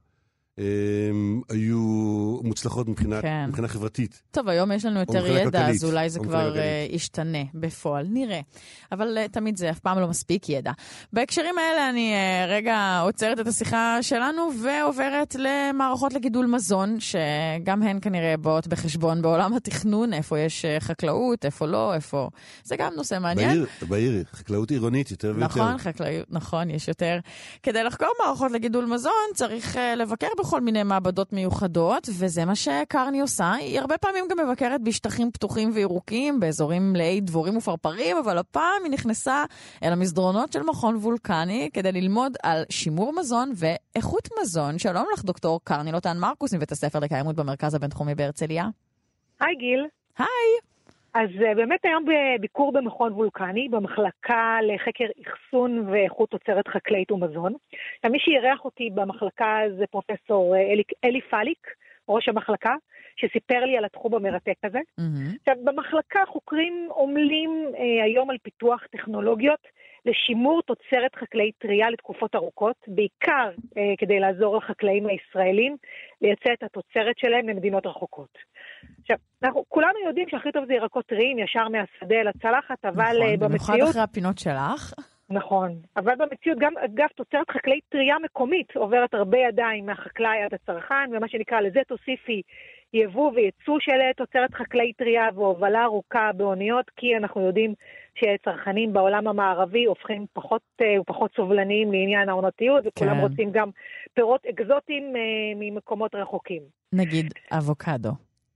היו מוצלחות מבחינה, כן. מבחינה חברתית. טוב, היום יש לנו יותר ידע, כלכלית, אז אולי זה כבר uh, ישתנה בפועל, נראה. אבל uh, תמיד זה אף פעם לא מספיק ידע. בהקשרים האלה אני uh, רגע עוצרת את השיחה שלנו, ועוברת למערכות לגידול מזון, שגם הן כנראה באות בחשבון בעולם התכנון, איפה יש uh, חקלאות, איפה לא, איפה... זה גם נושא מעניין. בעיר, בעיר, חקלאות עירונית יותר ויותר. נכון, חקלאות, נכון, יש יותר. כדי לחקור מערכות לגידול מזון, צריך uh, לבקר בכל מיני מעבדות מיוחדות, וזה מה שקרני עושה. היא הרבה פעמים גם מבקרת בשטחים פתוחים וירוקים, באזורים מלאי דבורים ופרפרים, אבל הפעם היא נכנסה אל המסדרונות של מכון וולקני, כדי ללמוד על שימור מזון ואיכות מזון. שלום לך, דוקטור קרני לוטן מרקוס, מבית הספר לקיימות במרכז הבינתחומי בהרצליה. היי גיל. היי. אז באמת היום בביקור במכון וולקני, במחלקה לחקר אחסון ואיכות תוצרת חקלאית ומזון. מי שירח אותי במחלקה זה פרופסור אלי, אלי פליק, ראש המחלקה, שסיפר לי על התחום המרתק הזה. Mm-hmm. עכשיו, במחלקה חוקרים עומלים אה, היום על פיתוח טכנולוגיות לשימור תוצרת חקלאית טריה לתקופות ארוכות, בעיקר אה, כדי לעזור לחקלאים הישראלים לייצא את התוצרת שלהם למדינות רחוקות. עכשיו, אנחנו כולנו יודעים שהכי טוב זה ירקות טריים, ישר מהשדה אל הצלחת, אבל נכון, במציאות... במיוחד אחרי הפינות שלך. נכון, אבל במציאות גם, אגב, תוצרת חקלאית טריה מקומית עוברת הרבה ידיים מהחקלאי עד הצרכן, ומה שנקרא לזה תוסיפי יבוא וייצוא של תוצרת חקלאית טריה והובלה ארוכה באוניות, כי אנחנו יודעים שצרכנים בעולם המערבי הופכים פחות ופחות סובלניים לעניין העונתיות, וכולם כן. רוצים גם פירות אקזוטיים ממקומות רחוקים. נגיד אבוקדו.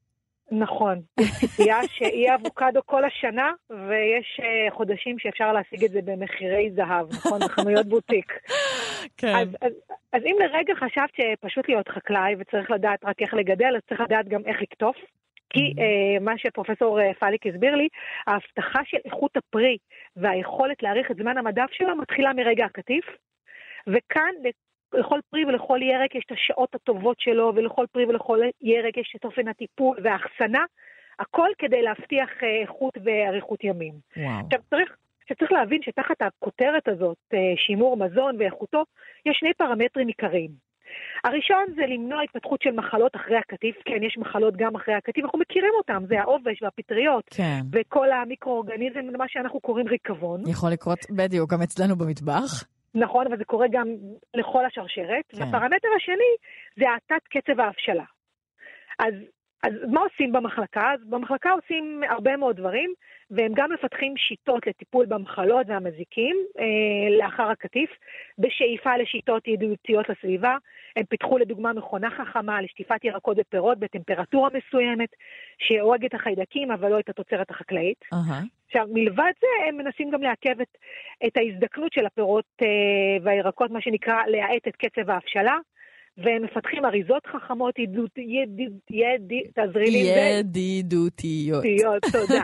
נכון, יש ציפייה שיהיה אבוקדו כל השנה, ויש חודשים שאפשר להשיג את זה במחירי זהב, נכון? בחנויות בוטיק. כן. אז, אז, אז אם לרגע חשבת שפשוט להיות חקלאי, וצריך לדעת רק איך לגדל, אז צריך לדעת גם איך לקטוף. כי uh, מה שפרופסור uh, פאליק הסביר לי, ההבטחה של איכות הפרי והיכולת להאריך את זמן המדף שלו מתחילה מרגע הקטיף, וכאן לכל פרי ולכל ירק יש את השעות הטובות שלו, ולכל פרי ולכל ירק יש את אופן הטיפול והאחסנה, הכל כדי להבטיח uh, איכות ואריכות ימים. וואו. עכשיו צריך, שצריך להבין שתחת הכותרת הזאת, uh, שימור מזון ואיכותו, יש שני פרמטרים עיקריים. הראשון זה למנוע התפתחות של מחלות אחרי הקטיף, כן, יש מחלות גם אחרי הקטיף, אנחנו מכירים אותם, זה העובש והפטריות, כן. וכל המיקרואורגניזם, מה שאנחנו קוראים ריקבון. יכול לקרות בדיוק, גם אצלנו במטבח. נכון, אבל זה קורה גם לכל השרשרת. כן. והפרמטר השני זה האטת קצב ההבשלה. אז, אז מה עושים במחלקה? אז במחלקה עושים הרבה מאוד דברים, והם גם מפתחים שיטות לטיפול במחלות והמזיקים אה, לאחר הקטיף, בשאיפה לשיטות ידידותיות לסביבה. הם פיתחו לדוגמה מכונה חכמה לשטיפת ירקות ופירות בטמפרטורה מסוימת, שהורג את החיידקים אבל לא את התוצרת החקלאית. Uh-huh. עכשיו, מלבד זה, הם מנסים גם לעכב את, את ההזדקנות של הפירות אה, והירקות, מה שנקרא להאט את קצב ההבשלה, והם מפתחים אריזות חכמות, ידידות, ידיד, ידיד, תעזרי לי. ידידותיות. תודה.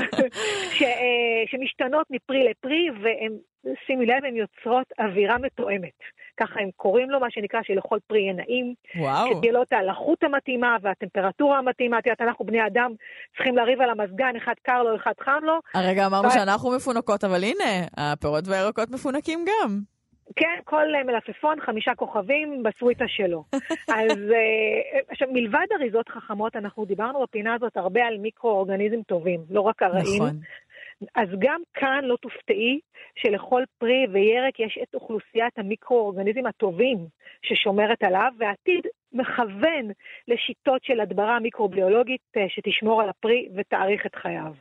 ש, שמשתנות מפרי לפרי, והם, שימי לב, הם יוצרות אווירה מתואמת. ככה הם קוראים לו, מה שנקרא שלכל פרי יהיה נעים. וואו. שתהיה לו את הלחות המתאימה והטמפרטורה המתאימה. תראה, אנחנו בני אדם צריכים לריב על המזגן, אחד קר לו, אחד חם לו. הרגע אמרנו ו... שאנחנו מפונקות, אבל הנה, הפירות והירקות מפונקים גם. כן, כל מלפפון, חמישה כוכבים בסוויטה שלו. אז עכשיו, מלבד אריזות חכמות, אנחנו דיברנו בפינה הזאת הרבה על מיקרואורגניזם טובים, לא רק הרעים. נכון. אז גם כאן לא תופתעי שלכל פרי וירק יש את אוכלוסיית המיקרואורגניזם הטובים ששומרת עליו, והעתיד מכוון לשיטות של הדברה מיקרוביולוגית שתשמור על הפרי ותאריך את חייו.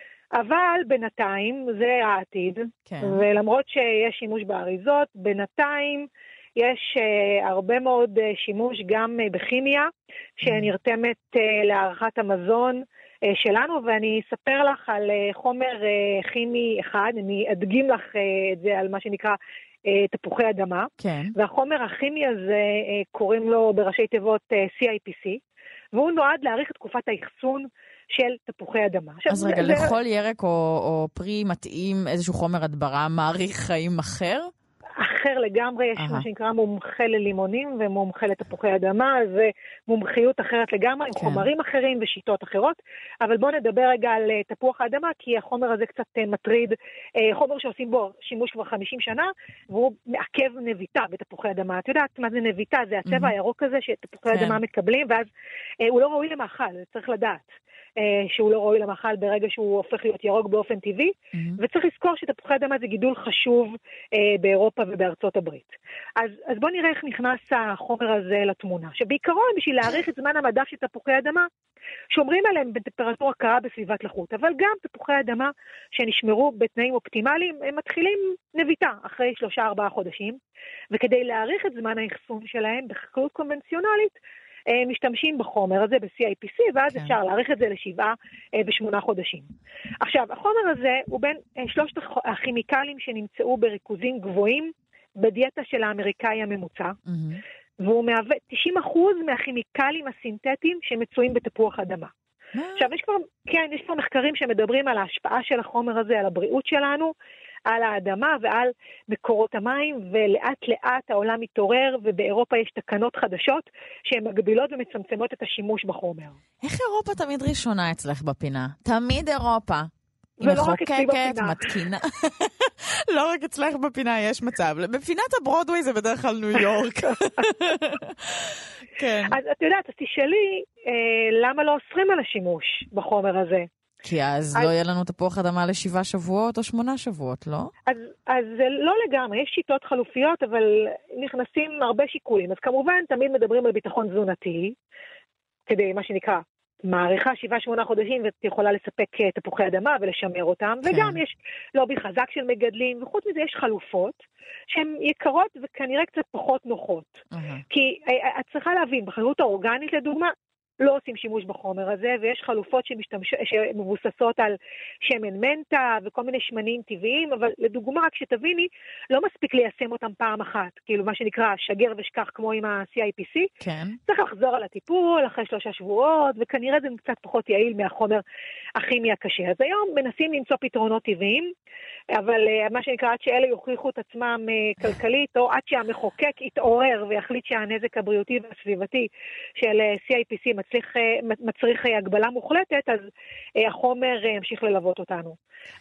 אבל בינתיים זה העתיד, כן. ולמרות שיש שימוש באריזות, בינתיים יש uh, הרבה מאוד uh, שימוש גם uh, בכימיה, שנרתמת uh, להערכת המזון uh, שלנו, ואני אספר לך על uh, חומר uh, כימי אחד, אני אדגים לך uh, את זה על מה שנקרא uh, תפוחי אדמה, כן. והחומר הכימי הזה uh, קוראים לו בראשי תיבות uh, סי איי פי סי, והוא נועד להאריך את תקופת האחסון של תפוחי אדמה. אז רגע, זה... לכל ירק או, או פרי מתאים איזשהו חומר הדברה, מעריך חיים אחר? אחר לגמרי, יש מה שנקרא מומחה ללימונים ומומחה לתפוחי אדמה, זה מומחיות אחרת לגמרי, עם חומרים אחרים ושיטות אחרות, אבל בואו נדבר רגע על תפוח האדמה, כי החומר הזה קצת מטריד, חומר שעושים בו שימוש כבר חמישים שנה, והוא מעכב נביטה בתפוחי אדמה. את יודעת מה זה נביטה? זה הצבע הירוק הזה שתפוחי אדמה מתקבלים, ואז הוא לא ראוי למאכל, צריך לדעת. שהוא לא ראוי למאכל ברגע שהוא הופך להיות ירוק באופן טבעי, mm-hmm. וצריך לזכור שתפוחי אדמה זה גידול חשוב אה, באירופה ובארצות הברית. אז, אז בואו נראה איך נכנס החומר הזה לתמונה. שבעיקרון, בשביל להאריך את זמן המדף של תפוחי אדמה, שומרים עליהם בטמפרטורה קרה בסביבת לחות, אבל גם תפוחי אדמה שנשמרו בתנאים אופטימליים, הם מתחילים נביטה אחרי שלושה ארבעה חודשים, וכדי להאריך את זמן האחסון שלהם בחקלאות קונבנציונלית, משתמשים בחומר הזה ב-סי איי פי סי, ואז כן. אפשר להאריך את זה לשבעה ושמונה חודשים. עכשיו, החומר הזה הוא בין שלושת הכימיקלים שנמצאו בריכוזים גבוהים בדיאטה של האמריקאי הממוצע, mm-hmm. והוא מהווה תשעים אחוז מהכימיקלים הסינתטיים שמצויים בתפוח אדמה. מה? עכשיו, יש כבר, כן, יש כבר מחקרים שמדברים על ההשפעה של החומר הזה, על הבריאות שלנו, על האדמה ועל מקורות המים, ולאט לאט העולם מתעורר, ובאירופה יש תקנות חדשות שהן מגבילות ומצמצמות את השימוש בחומר. איך אירופה תמיד ראשונה אצלך בפינה? תמיד אירופה. היא מחוקקת, מתקינה. לא רק אצלך בפינה יש מצב. בפינת הברודווי זה בדרך כלל ניו יורק. כן. אז את יודעת, אז תשאלי, למה לא אוסרים על השימוש בחומר הזה? כי אז לא יהיה לנו תפוח אדמה לשבעה שבועות או שמונה שבועות, לא? אז, אז זה לא לגמרי, יש שיטות חלופיות, אבל נכנסים הרבה שיקולים. אז כמובן, תמיד מדברים על ביטחון תזונתי, כדי מה שנקרא, מעריכה שבעה שמונה חודשים, ואת יכולה לספק תפוחי אדמה ולשמר אותם, כן. וגם יש לובי חזק של מגדלים, וחוץ מזה יש חלופות, שהן יקרות וכנראה קצת פחות נוחות. Uh-huh. כי את צריכה להבין, בחקלאות האורגנית לדוגמה, לא עושים שימוש בחומר הזה, ויש חלופות שמבוססות על שמן מנטה וכל מיני שמנים טבעיים, אבל לדוגמה, רק שתביני, לא מספיק ליישם אותם פעם אחת, כאילו מה שנקרא שגר ושכח כמו עם ה-סי איי פי סי, כן. צריך לחזור על הטיפול אחרי שלושה שבועות, וכנראה זה קצת פחות יעיל מהחומר הכימי הקשה. אז היום מנסים למצוא פתרונות טבעיים, אבל מה שנקרא, עד שאלה יוכיחו את עצמם כלכלית, או עד שהמחוקק יתעורר ויחליט שהנזק הבריאותי והסביבתי של סי איי פי סי מצריך, מצריך הגבלה מוחלטת, אז החומר ימשיך ללוות אותנו.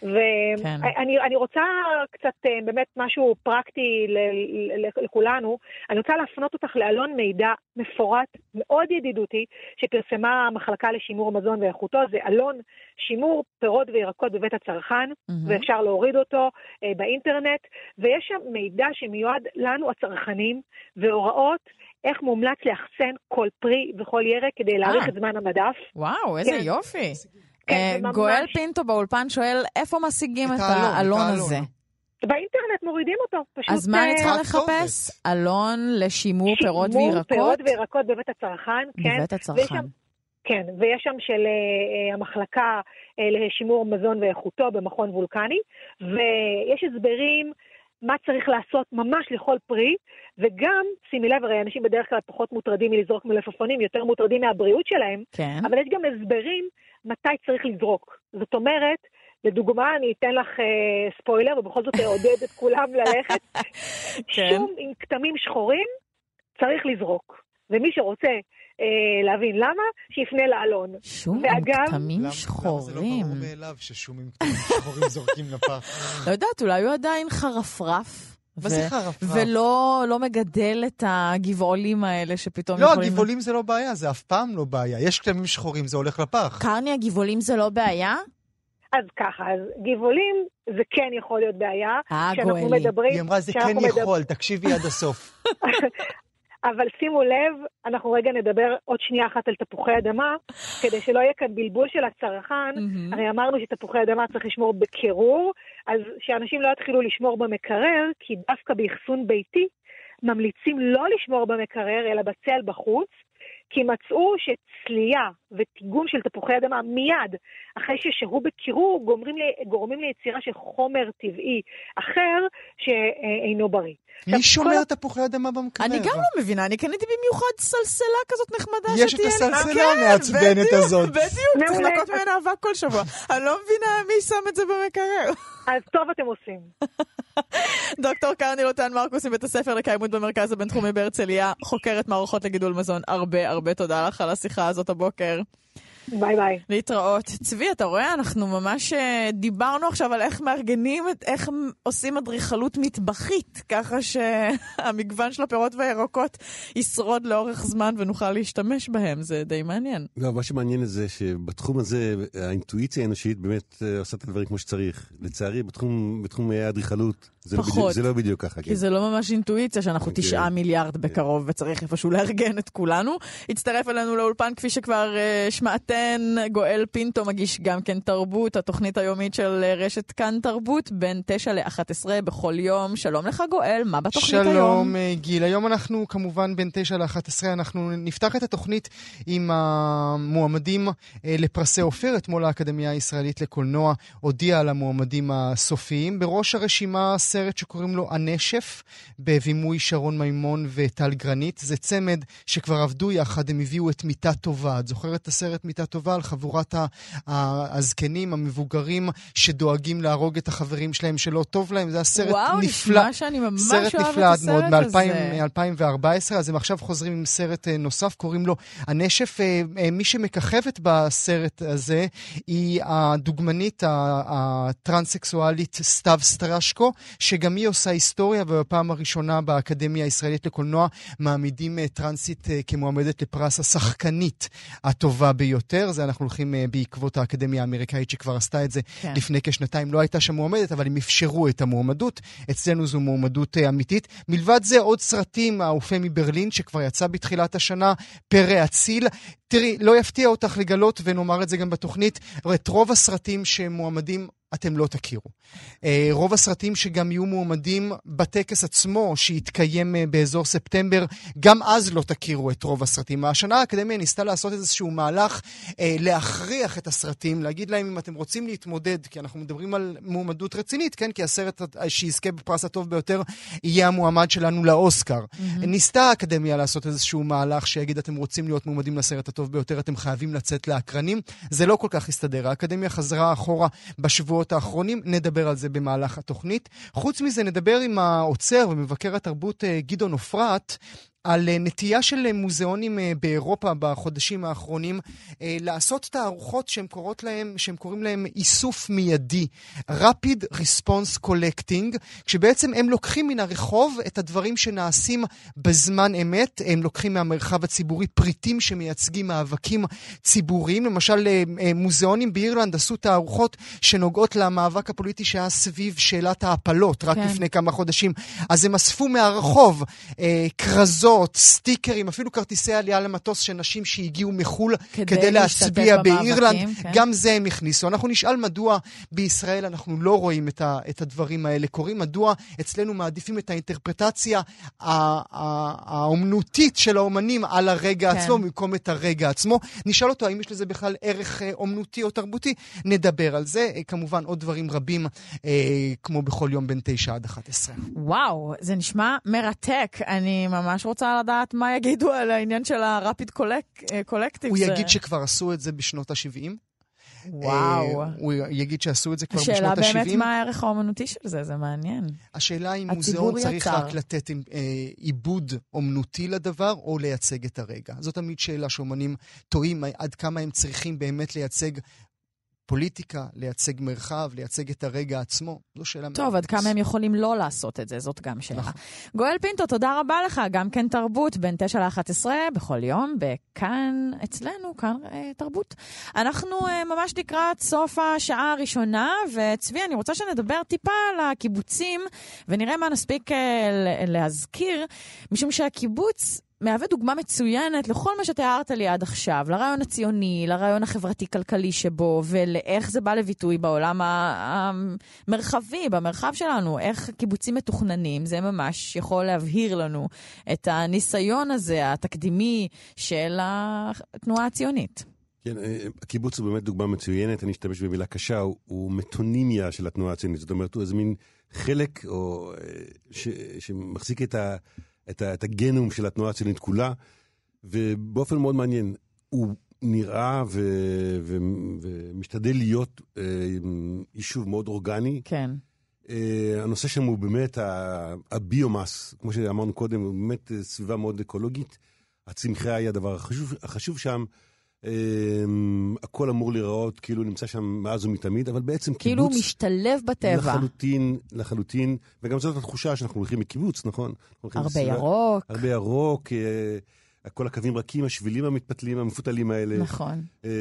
ואני כן. אני רוצה קצת באמת משהו פרקטי לכולנו, אני רוצה להפנות אותך לאלון מידע מפורט, מאוד ידידותי, שפרסמה המחלקה לשימור מזון ואיכותו, זה אלון שימור פירות וירקות בבית הצרכן, mm-hmm. ואפשר להוריד אותו אה, באינטרנט, ויש שם מידע שמיועד לנו הצרכנים, והוראות איך מומלץ לאחסן כל פרי וכל ירק כדי להאריך את זמן המדף. וואו, איזה כן. יופי. כן, אה, גואל פינטו באולפן שואל, איפה משיגים את, את האלון הזה? באינטרנט מורידים אותו. פשוט אז מה אני צריכה לחפש? אלון לשימור פירות וירקות? שימור פירות וירקות בבית הצרכן, כן. בבית הצרכן. כן, ויש שם של uh, המחלקה uh, לשימור מזון ואיכותו במכון וולקני, ויש הסברים מה צריך לעשות ממש לכל פרי, וגם, שימי לב, הרי אנשים בדרך כלל פחות מוטרדים מלזרוק מלפפונים, יותר מוטרדים מהבריאות שלהם, כן. אבל יש גם הסברים מתי צריך לזרוק. זאת אומרת, לדוגמה, אני אתן לך uh, ספוילר, ובכל זאת אעודד את כולם ללכת, כן. שום עם כתמים שחורים צריך לזרוק. ומי שרוצה אה, להבין למה, שיפנה לאלון. שום ואגב, עם כתמים שחורים. למה זה לא ברור מאליו ששום עם כתמים שחורים זורקים לפח? לא יודעת, אולי הוא עדיין חרפרף. מה זה חרפרף? ולא לא מגדל את הגבעולים האלה שפתאום לא, יכולים... לא, הגבעולים זה לא בעיה, זה אף פעם לא בעיה. יש כתמים שחורים, זה הולך לפח. קרני, הגבעולים זה לא בעיה? אז ככה, אז גבעולים זה כן יכול להיות בעיה. אה, גואלי. מדברים, היא אמרה, זה כן מדבר... יכול, תקשיבי עד הסוף. אבל שימו לב, אנחנו רגע נדבר עוד שנייה אחת על תפוחי אדמה, כדי שלא יהיה כאן בלבול של הצרכן. Mm-hmm. הרי אמרנו שתפוחי אדמה צריך לשמור בקירור, אז שאנשים לא יתחילו לשמור במקרר, כי דווקא באחסון ביתי ממליצים לא לשמור במקרר, אלא בצל בחוץ, כי מצאו שצלייה וטיגון של תפוחי אדמה מיד, אחרי ששהו בקירור, גורמים, גורמים ליצירה של חומר טבעי אחר שאינו בריא. מי שומר תפוחי אדמה במקרר? אני גם לא מבינה, אני קניתי במיוחד סלסלה כזאת נחמדה. יש את הסלסלה המעצבנת הזאת. בדיוק, צריך לקות ממנה אבק כל שבוע. אני לא מבינה מי שם את זה במקרר. אז טוב אתם עושים. דוקטור קרני לוטן מרקוס מבית הספר לקיימות במרכז הבינתחומי בהרצליה, חוקרת מערכות לגידול מזון. הרבה הרבה תודה לך על השיחה הזאת הבוקר. ביי ביי. להתראות. צבי, אתה רואה, אנחנו ממש דיברנו עכשיו על איך מארגנים, איך עושים אדריכלות מטבחית, ככה שהמגוון של הפירות והירקות ישרוד לאורך זמן ונוכל להשתמש בהם. זה די מעניין. לא, מה שמעניין זה שבתחום הזה, האינטואיציה האנושית באמת עושה את הדברים כמו שצריך. לצערי, בתחום, בתחום האדריכלות, זה לא בדיוק, זה לא בדיוק ככה. כי זה לא ממש אינטואיציה שאנחנו תשעה מיליארד בקרוב וצריך איפשהו לארגן את כולנו. הצטרף אלינו לאולפן כפי שכבר שמעתם, גואל פינטו מגיש גם כן תרבות, התוכנית היומית של רשת כאן תרבות, בין תשע לאחת עשרה בכל יום. שלום לך גואל, מה בתוכנית שלום, היום? שלום גיל, היום אנחנו כמובן בין תשע לאחת עשרה, אנחנו נפתח את התוכנית עם המועמדים לפרסי אופיר. אתמול האקדמיה הישראלית לקולנוע הודיעה על המועמדים הסופיים. בראש הרשימה סרט שקוראים לו הנשף, בבימוי שרון מימון וטל גרנית. זה צמד שכבר עבדו יחד, הם הביאו את מיטה טובה. את זוכרת את הסרט מיטה טובה על חבורת הזקנים, המבוגרים שדואגים להרוג את החברים שלהם שלא טוב להם? זה הסרט וואו, נפלא. וואו, נשמע שאני ממש אוהב את הסרט מאוד, הזה. מ-אלפיים וארבע עשרה, אז הם עכשיו חוזרים עם סרט נוסף, קוראים לו הנשף. מי שמככבת בסרט הזה היא הדוגמנית הטרנסקסואלית סתיו סטרשקו, שגם היא עושה היסטוריה, ובפעם הראשונה באקדמיה הישראלית לקולנוע מעמידים טרנסית כמועמדת לפרס השחקנית הטובה ביותר. זה אנחנו הולכים בעקבות האקדמיה האמריקאית שכבר עשתה את זה כן. לפני כשנתיים. לא הייתה שם מועמדת, אבל הם אפשרו את המועמדות. אצלנו זו מועמדות אמיתית. מלבד זה עוד סרטים, האופה מברלין שכבר יצא בתחילת השנה, פרא אציל. תראי, לא יפתיע אותך לגלות, ונאמר את זה גם בתוכנית, את רוב הסרטים שמועמדים אתם לא תכירו. רוב הסרטים שגם יהיו מועמדים בטקס עצמו, שיתקיים באזור ספטמבר, גם אז לא תכירו את רוב הסרטים. השנה האקדמיה ניסתה לעשות איזשהו מהלך, להכריח את הסרטים, להגיד להם אם אתם רוצים להתמודד, כי אנחנו מדברים על מועמדות רצינית, כן? כי הסרט שיזכה בפרס הטוב ביותר, יהיה המועמד שלנו לאוסקר. Mm-hmm. ניסתה האקדמיה לעשות איזשהו מהלך, שיגיד אתם רוצים להיות מועמדים לסרט הטוב ביותר, אתם חייבים לצאת לאקרנים. זה לא כל כך הסתדר. האקדמיה חזרה אחורה בשבוע האחרונים, נדבר על זה במהלך התוכנית. חוץ מזה נדבר עם האוצר ומבקר התרבות גדעון אפרת על נטייה של מוזיאונים באירופה בחודשים האחרונים לעשות תערוכות שהם קוראות להם, שהם קוראים להם איסוף מיידי, Rapid Response Collecting, כשבעצם הם לוקחים מן הרחוב את הדברים שנעשים בזמן אמת, הם לוקחים מהמרחב הציבורי פריטים שמייצגים מאבקים ציבוריים, למשל מוזיאונים באירלנד עשו תערוכות שנוגעות למאבק הפוליטי שהיה סביב שאלת ההפלות, רק כן. לפני כמה חודשים, אז הם אספו מהרחוב קרזות, סטיקרים, אפילו כרטיסי עלייה למטוס של נשים שהגיעו מחול כדי, כדי להצביע באירלנד, כן. גם זה הם הכניסו. אנחנו נשאל מדוע בישראל אנחנו לא רואים את, ה, את הדברים האלה קורים, מדוע אצלנו מעדיפים את האינטרפרטציה האומנותית של האומנים על הרגע כן. עצמו, במקום את הרגע עצמו. נשאל אותו האם יש לזה בכלל ערך אומנותי או תרבותי, נדבר על זה. כמובן עוד דברים רבים, אה, כמו בכל יום בין תשע עד אחת עשרה. וואו, זה נשמע מרתק. אני ממש רוצה לדעת מה יגידו על העניין של הרפיד קולקטיב. הוא יגיד שכבר עשו את זה בשנות ע-שבעים. וואו. הוא יגיד שעשו את זה כבר בשנות ה-שבעים. ה-שבעים. השאלה באמת מה הערך האומנותי של זה, זה מעניין. השאלה אם מוזיאון צריך רק לתת עיבוד אומנותי לדבר, או לייצג את הרגע. זאת תמיד שאלה שאומנים טועים עד כמה הם צריכים באמת לייצג פוליטיקה, לייצג מרחב, לייצג את הרגע עצמו. זו שאלה טוב, עד כמה הם יכולים לא לעשות את זה, זאת גם שאלה. נכון. גואל פינטו, תודה רבה לך, גם כן תרבות, בין תשע לאחת עשרה, בכל יום, בכאן אצלנו, כאן אה, תרבות. אנחנו אה, ממש לקראת סוף השעה הראשונה, וצבי, אני רוצה שנדבר טיפה על הקיבוצים, ונראה מה נספיק אה, להזכיר, משום שהקיבוץ מהווה דוגמה מצוינת לכל מה שתיארת לי עד עכשיו, לרעיון הציוני, לרעיון החברתי-כלכלי שבו, ולאיך זה בא לביטוי בעולם המרחבי, במרחב שלנו, איך קיבוצים מתוכננים, זה ממש יכול להבהיר לנו את הניסיון הזה, התקדימי של התנועה הציונית. כן, הקיבוץ הוא באמת דוגמה מצוינת, אני אשתמש במילה קשה, הוא, הוא מטונימיה של התנועה הציונית, זאת אומרת, הוא איזה מין חלק או, ש, שמחזיק את ה... את, ה, את הגנום של התנועה הציונית כולה, ובאופן מאוד מעניין, הוא נראה ו, ו, ומשתדל להיות אה, יישוב מאוד אורגני. כן. אה, הנושא שם הוא באמת הביומאס, כמו שאמרנו קודם, הוא באמת סביבה מאוד אקולוגית. הצמחייה היא הדבר החשוב, החשוב שם. אה, הכל אמור להיראות כאילו נמצא שם מאז ומתמיד, אבל בעצם קיבוץ... כאילו הוא משתלב בטבע. לחלוטין, לחלוטין, וגם זאת התחושה שאנחנו הולכים מקיבוץ, נכון? הרבה ירוק. הרבה ירוק, אה, כל הקווים רכים, השבילים המתפתלים, המפותלים האלה. נכון. אה,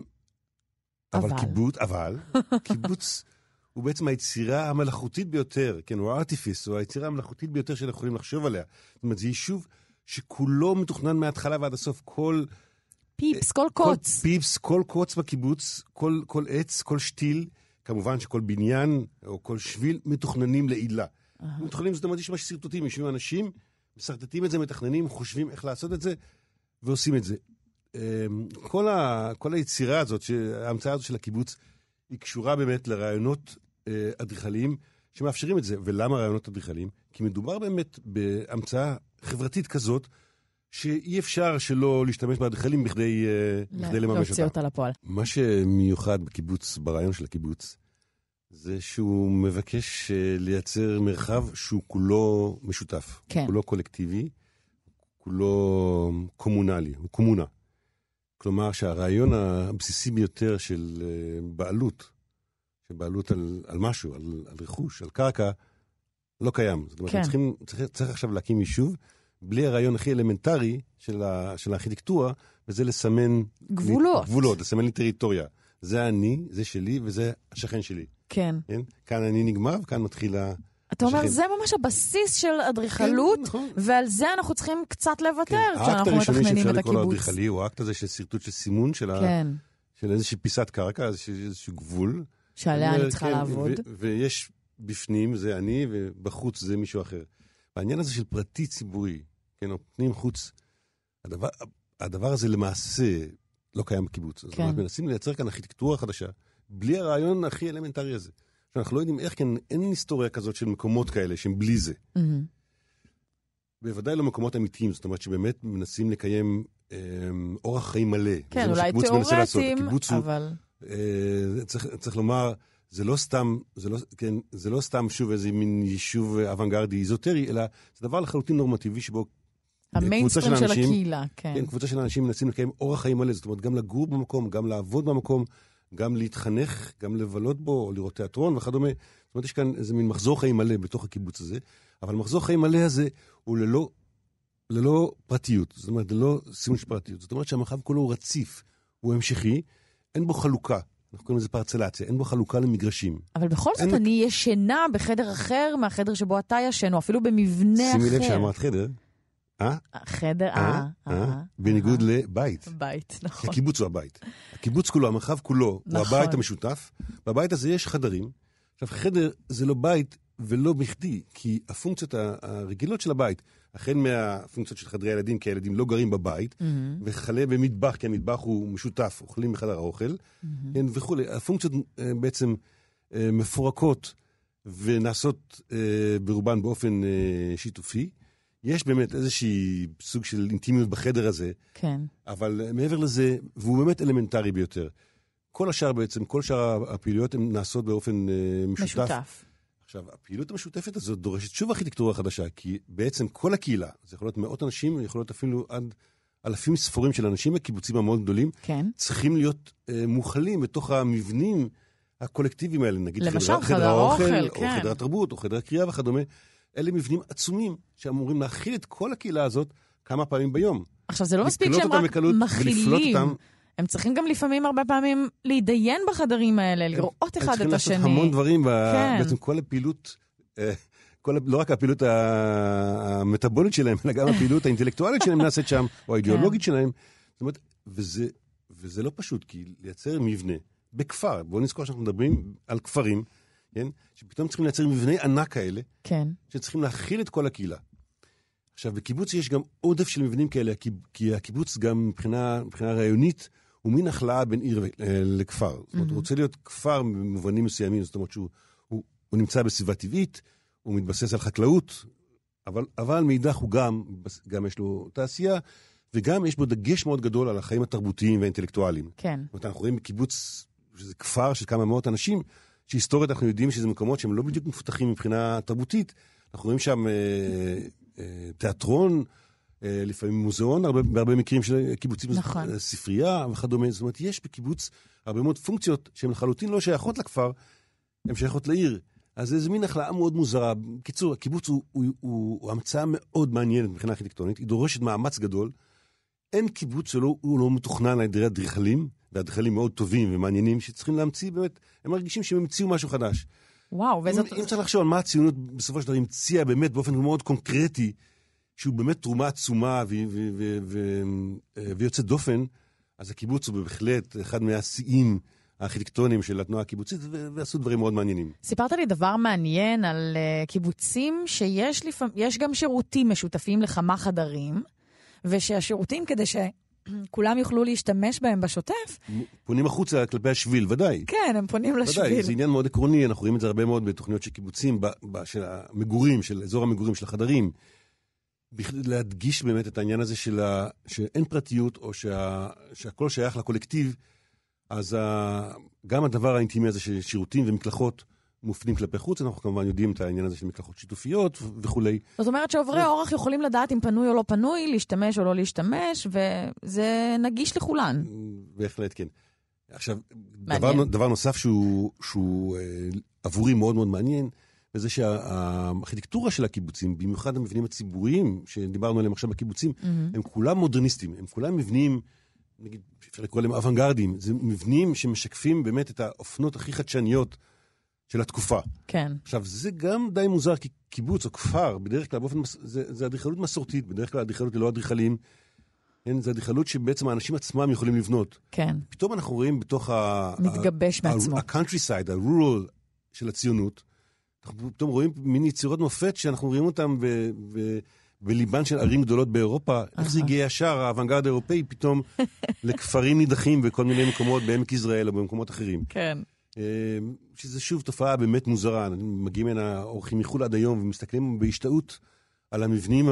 אבל. אבל קיבוץ, אבל, קיבוץ הוא בעצם היצירה המלאכותית ביותר, כן, הוא הארטיפיס, הוא היצירה המלאכותית ביותר שאנחנו יכולים לחשוב עליה. זאת אומרת, זה יישוב שכולו מתוכנן מההתחלה ועד הסוף, כל... פיפס, כל קוץ. כל פיפס, כל קוץ בקיבוץ, כל, כל עץ, כל שתיל, כמובן שכל בניין או כל שביל מתוכננים לעילה. Uh-huh. מתוכננים, זאת אומרת, יש ממש סרטוטים, יושבים אנשים, מסרטטים את זה, מתכננים, חושבים איך לעשות את זה, ועושים את זה. כל, ה, כל היצירה הזאת, ההמצאה הזאת של הקיבוץ, היא קשורה באמת לרעיונות אדריכליים שמאפשרים את זה. ולמה רעיונות אדריכליים? כי מדובר באמת בהמצאה חברתית כזאת, שאי אפשר שלא להשתמש באדריכלים בכדי, בכדי לממש אותה. להוציא אותה לפועל. מה שמיוחד בקיבוץ, ברעיון של הקיבוץ, זה שהוא מבקש לייצר מרחב שהוא כולו משותף. כן. כולו קולקטיבי, כולו קומונלי, הוא קומונה. כלומר שהרעיון הבסיסי ביותר של בעלות, של בעלות על, על משהו, על, על רכוש, על קרקע, לא קיים. זאת אומרת, כן. צריכים, צריך, צריך עכשיו להקים יישוב, בלי הרעיון הכי אלמנטרי של, ה, של הארכיטקטורה, וזה לסמן... גבולות. לי, גבולות, לסמן לי טריטוריה. זה אני, זה שלי, וזה השכן שלי. כן. כן? כאן אני נגמר, וכאן מתחיל השכן. אתה אומר, זה ממש הבסיס של אדריכלות, כן, נכון. ועל זה אנחנו צריכים קצת לוותר, כן. כשאנחנו מתכננים את הקיבוץ. האקט הראשוני שאפשר לקרוא לאדריכלי, הוא האקט הזה של סרטוט של סימון, של, כן. ה, של איזושהי פיסת קרקע, איזשהו, איזשהו גבול. שעליה אני צריכה לעבוד. ויש בפנים, זה אני, ובחוץ זה מישהו אחר. והעניין הזה של פרטי ציבורי, כן, או פנים חוץ, הדבר, הדבר הזה למעשה לא קיים בקיבוץ. אז אנחנו מנסים לייצר כאן ארכיטקטורה חדשה, בלי הרעיון הכי אלמנטרי הזה. שאנחנו לא יודעים איך, כן, אין היסטוריה כזאת של מקומות כאלה, שהם בלי זה. בוודאי לא מקומות אמיתיים, זאת אומרת שבאמת מנסים לקיים אורח חיים מלא. כן, אולי תיאורטיים, אבל... צריך, צריך לומר, זה לא סתם, זה לא, כן, זה לא סתם שוב איזה מין יישוב אוונגרדי איזוטרי, אלא זה דבר לחלוטין נורמטיבי שבו המיינסטרים של הקהילה, כן. כן, קבוצה של אנשים מנסים לקיים אורח חיים מלא, זאת אומרת, גם לגור במקום, גם לעבוד במקום, גם להתחנך, גם לבלות בו, או לראות תיאטרון וכדומה. זאת אומרת, יש כאן איזה מין מחזור חיים מלא בתוך הקיבוץ הזה, אבל מחזור חיים מלא הזה הוא ללא, ללא פרטיות, זאת אומרת, ללא סימון של פרטיות. זאת אומרת שהמרחב כולו הוא רציף, הוא המשכי, אין בו חלוקה. אנחנו קוראים לזה פרצלציה, אין בו חלוקה למגרשים. אבל בכל זאת אני ישנה בחדר אחר מהחדר שבו אתה ישן, או אפילו במבנה אחר. שימי לב שאמרת חדר. אה? חדר, אה, אה. בניגוד לבית. בית, נכון. הקיבוץ הוא הבית. הקיבוץ כולו, המרחב כולו, הוא הבית המשותף. בבית הזה יש חדרים. עכשיו, חדר זה לא בית ולא בכדי, כי הפונקציות הרגילות של הבית, החל מהפונקציות של חדרי הילדים, כי הילדים לא גרים בבית, וחלה במטבח, כי המטבח הוא משותף, אוכלים בחדר האוכל, וכו'. הפונקציות בעצם מפורקות ונעשות ברובן באופן שיתופי. יש באמת איזושהי סוג של אינטימיות בחדר הזה, כן. אבל מעבר לזה, והוא באמת אלמנטרי ביותר. כל השאר בעצם, כל שאר הפעילויות הן נעשות באופן משותף. משותף. עכשיו, הפעילות המשותפת הזאת דורשת שוב ארכיטקטורה חדשה, כי בעצם כל הקהילה, זה יכול להיות מאות אנשים, יכול להיות אפילו עד אלפים ספורים של אנשים בקיבוצים המאוד גדולים, כן. צריכים להיות אה, מוכלים בתוך המבנים הקולקטיביים האלה, נגיד למשל, חדר, חדר האוכל, האוכל, או כן. חדר התרבות, או חדר הקריאה וכדומה. אלה מבנים עצומים שאמורים להכיל את כל הקהילה הזאת כמה פעמים ביום. עכשיו, זה לא מספיק שהם רק מכילים. הם צריכים גם לפעמים הרבה פעמים להידיין בחדרים האלה, לראות אחד את השני. הם צריכים לעשות המון דברים, בעצם כל הפעילות, לא רק הפעילות המטאבולית שלהם, אלא גם הפעילות האינטלקטואלית שלהם נעשית שם, או האידיאולוגית שלהם. זאת אומרת, וזה לא פשוט, כי לייצר מבנה בכפר, בואו נזכור שאנחנו מדברים על כפרים, שפתאום צריכים לייצר מבני ענק כאלה, שצריכים להכיל את כל הקהילה. עכשיו, בקיבוץ יש גם עודף של מבנים כאלה, כי הקיבוץ גם מבחינה, מבחינה רעיונית, הוא מין החלאה בין עיר לכפר. זאת אומרת, הוא רוצה להיות כפר במובנים מסוימים, זאת אומרת שהוא הוא, הוא נמצא בסביבה טבעית, הוא מתבסס על חקלאות, אבל, אבל מאידך הוא גם, גם יש לו תעשייה, וגם יש בו דגש מאוד גדול על החיים התרבותיים והאינטלקטואליים. כן. זאת אומרת, אנחנו רואים בקיבוץ, שזה כפר של כמה מאות אנשים, שהיסטורית אנחנו יודעים שזה מקומות שהם לא בדיוק מפותחים מבחינה תרבותית. אנחנו רואים שם אה, אה, תיאטרון, אה, לפעמים מוזיאון, הרבה, בהרבה מקרים של קיבוצים, נכון. ספרייה וכדומה. זאת אומרת, יש בקיבוץ הרבה מאוד פונקציות שהן לחלוטין לא שייכות לכפר, הן שייכות לעיר. אז זה מין החלאה מאוד מוזרה. בקיצור, הקיבוץ הוא, הוא, הוא, הוא המצאה מאוד מעניינת מבחינה ארכיטקטונית, היא דורשת מאמץ גדול. אין קיבוץ שלא, הוא לא מתוכנן על ידי אדריכלים, ואדריכלים מאוד טובים ומעניינים, שצריכים להמציא באמת, הם מרגישים שהם המציאו משהו חדש. וואו, וזאת... אם, אם צריך לחשוב על מה הציונות בסופו של דבר המציאה באמת באופן מאוד קונקרטי, שהוא באמת תרומה עצומה ו- ו- ו- ו- ויוצא דופן, אז הקיבוץ הוא בהחלט אחד מהשיאים הארכיטקטוניים של התנועה הקיבוצית, ו- ועשו דברים מאוד מעניינים. סיפרת לי דבר מעניין על uh, קיבוצים שיש לפעמים, יש גם שירותים משותפים לכמה חדרים, ושהשירותים כדי ש... כולם יוכלו להשתמש בהם בשוטף. פונים החוצה כלפי השביל, ודאי. כן, הם פונים לשביל. ודאי, זה עניין מאוד עקרוני, אנחנו רואים את זה הרבה מאוד בתוכניות של קיבוצים, של המגורים, של אזור המגורים, של החדרים. להדגיש באמת את העניין הזה של ה... שאין פרטיות, או שה... שהכל שייך לקולקטיב, אז ה... גם הדבר האינטימי הזה של שירותים ומקלחות מופנים כלפי חוץ, אנחנו כמובן יודעים את העניין הזה של מקלחות שיתופיות וכו'. זאת אומרת שעוברי אורח יכולים לדעת אם פנוי או לא פנוי, להשתמש או לא להשתמש, וזה נגיש לכולן. בהחלט, כן. עכשיו, דבר, דבר נוסף שהוא, שהוא עבורי מאוד מאוד מעניין, וזה שהארכיטקטורה של הקיבוצים, במיוחד המבנים הציבוריים, שדיברנו עליהם עכשיו בקיבוצים, mm-hmm. הם כולם מודרניסטים, הם כולם מבנים, נגיד, אפשר לקרוא להם אוונגרדים, זה מבנים שמשקפים באמת את האופנות הכי חדשניות, של התקופה. כן. עכשיו, זה גם די מוזר, כי קיבוץ או כפר, בדרך כלל באופן, זה, זה אדריכלות מסורתית, בדרך כלל אדריכלות ללא אדריכלים, כן, זו אדריכלות שבעצם האנשים עצמם יכולים לבנות. כן. פתאום אנחנו רואים בתוך ה... מתגבש מעצמו. ה-countryside, ה-rural של הציונות, אנחנו פתאום רואים מין יצירות מופת שאנחנו רואים אותם ב... ב... בליבן של ערים גדולות באירופה, איך זה הגיע ישר, האוונגרד האירופאי, פתאום לכפרים נידחים בכל מיני מקומות, בעמק יזרעאל או במקומות אחרים. כן. שזה שוב תופעה באמת מוזרה, מגיעים הנה אורחים מחול עד היום, ומסתכלים בהשתאות על המבנים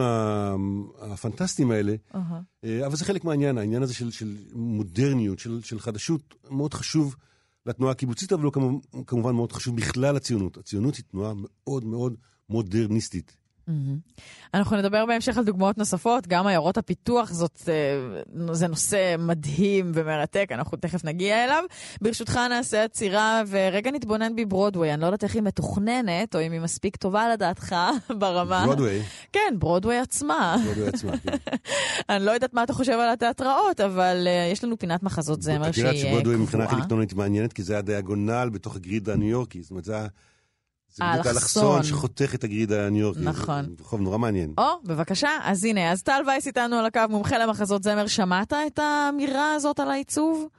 הפנטסטיים האלה, אבל זה חלק מהעניין, העניין הזה של מודרניות, של חדשות, מאוד חשוב לתנועה הקיבוצית, אבל כמובן מאוד חשוב בכלל הציונות. הציונות היא תנועה מאוד מאוד מודרניסטית. אנחנו נדבר בהמשך על דוגמאות נוספות, גם עיירות הפיתוח, זאת, זה נושא מדהים ומרתק, אנחנו תכף נגיע אליו. ברשותך נעשה עצירה ורגע נתבונן בברודווי, אני לא יודעת איך היא מתוכננת, או אם היא מספיק טובה לדעתך ברמה. ברודווי? כן, ברודווי עצמה. ברודווי עצמה, כן. אני לא יודעת מה אתה חושב על התיאטראות, אבל יש לנו פינת מחזות זמר שהיא קבועה. שברודווי מבחינה קבועה. אלקטרונית מעניינת, כי זה הדיאגונל בתוך הגריד הניו יורקי, זאת אומרת, זה זה בדיוק האלכסון. האלכסון שחותך את הגריד הניו יורקי. נכון. זה רחוב נורא מעניין. או, בבקשה. אז הנה, אז טל וייס איתנו על הקו, מומחה למחזות זמר. שמעת את האמירה הזאת על העיצוב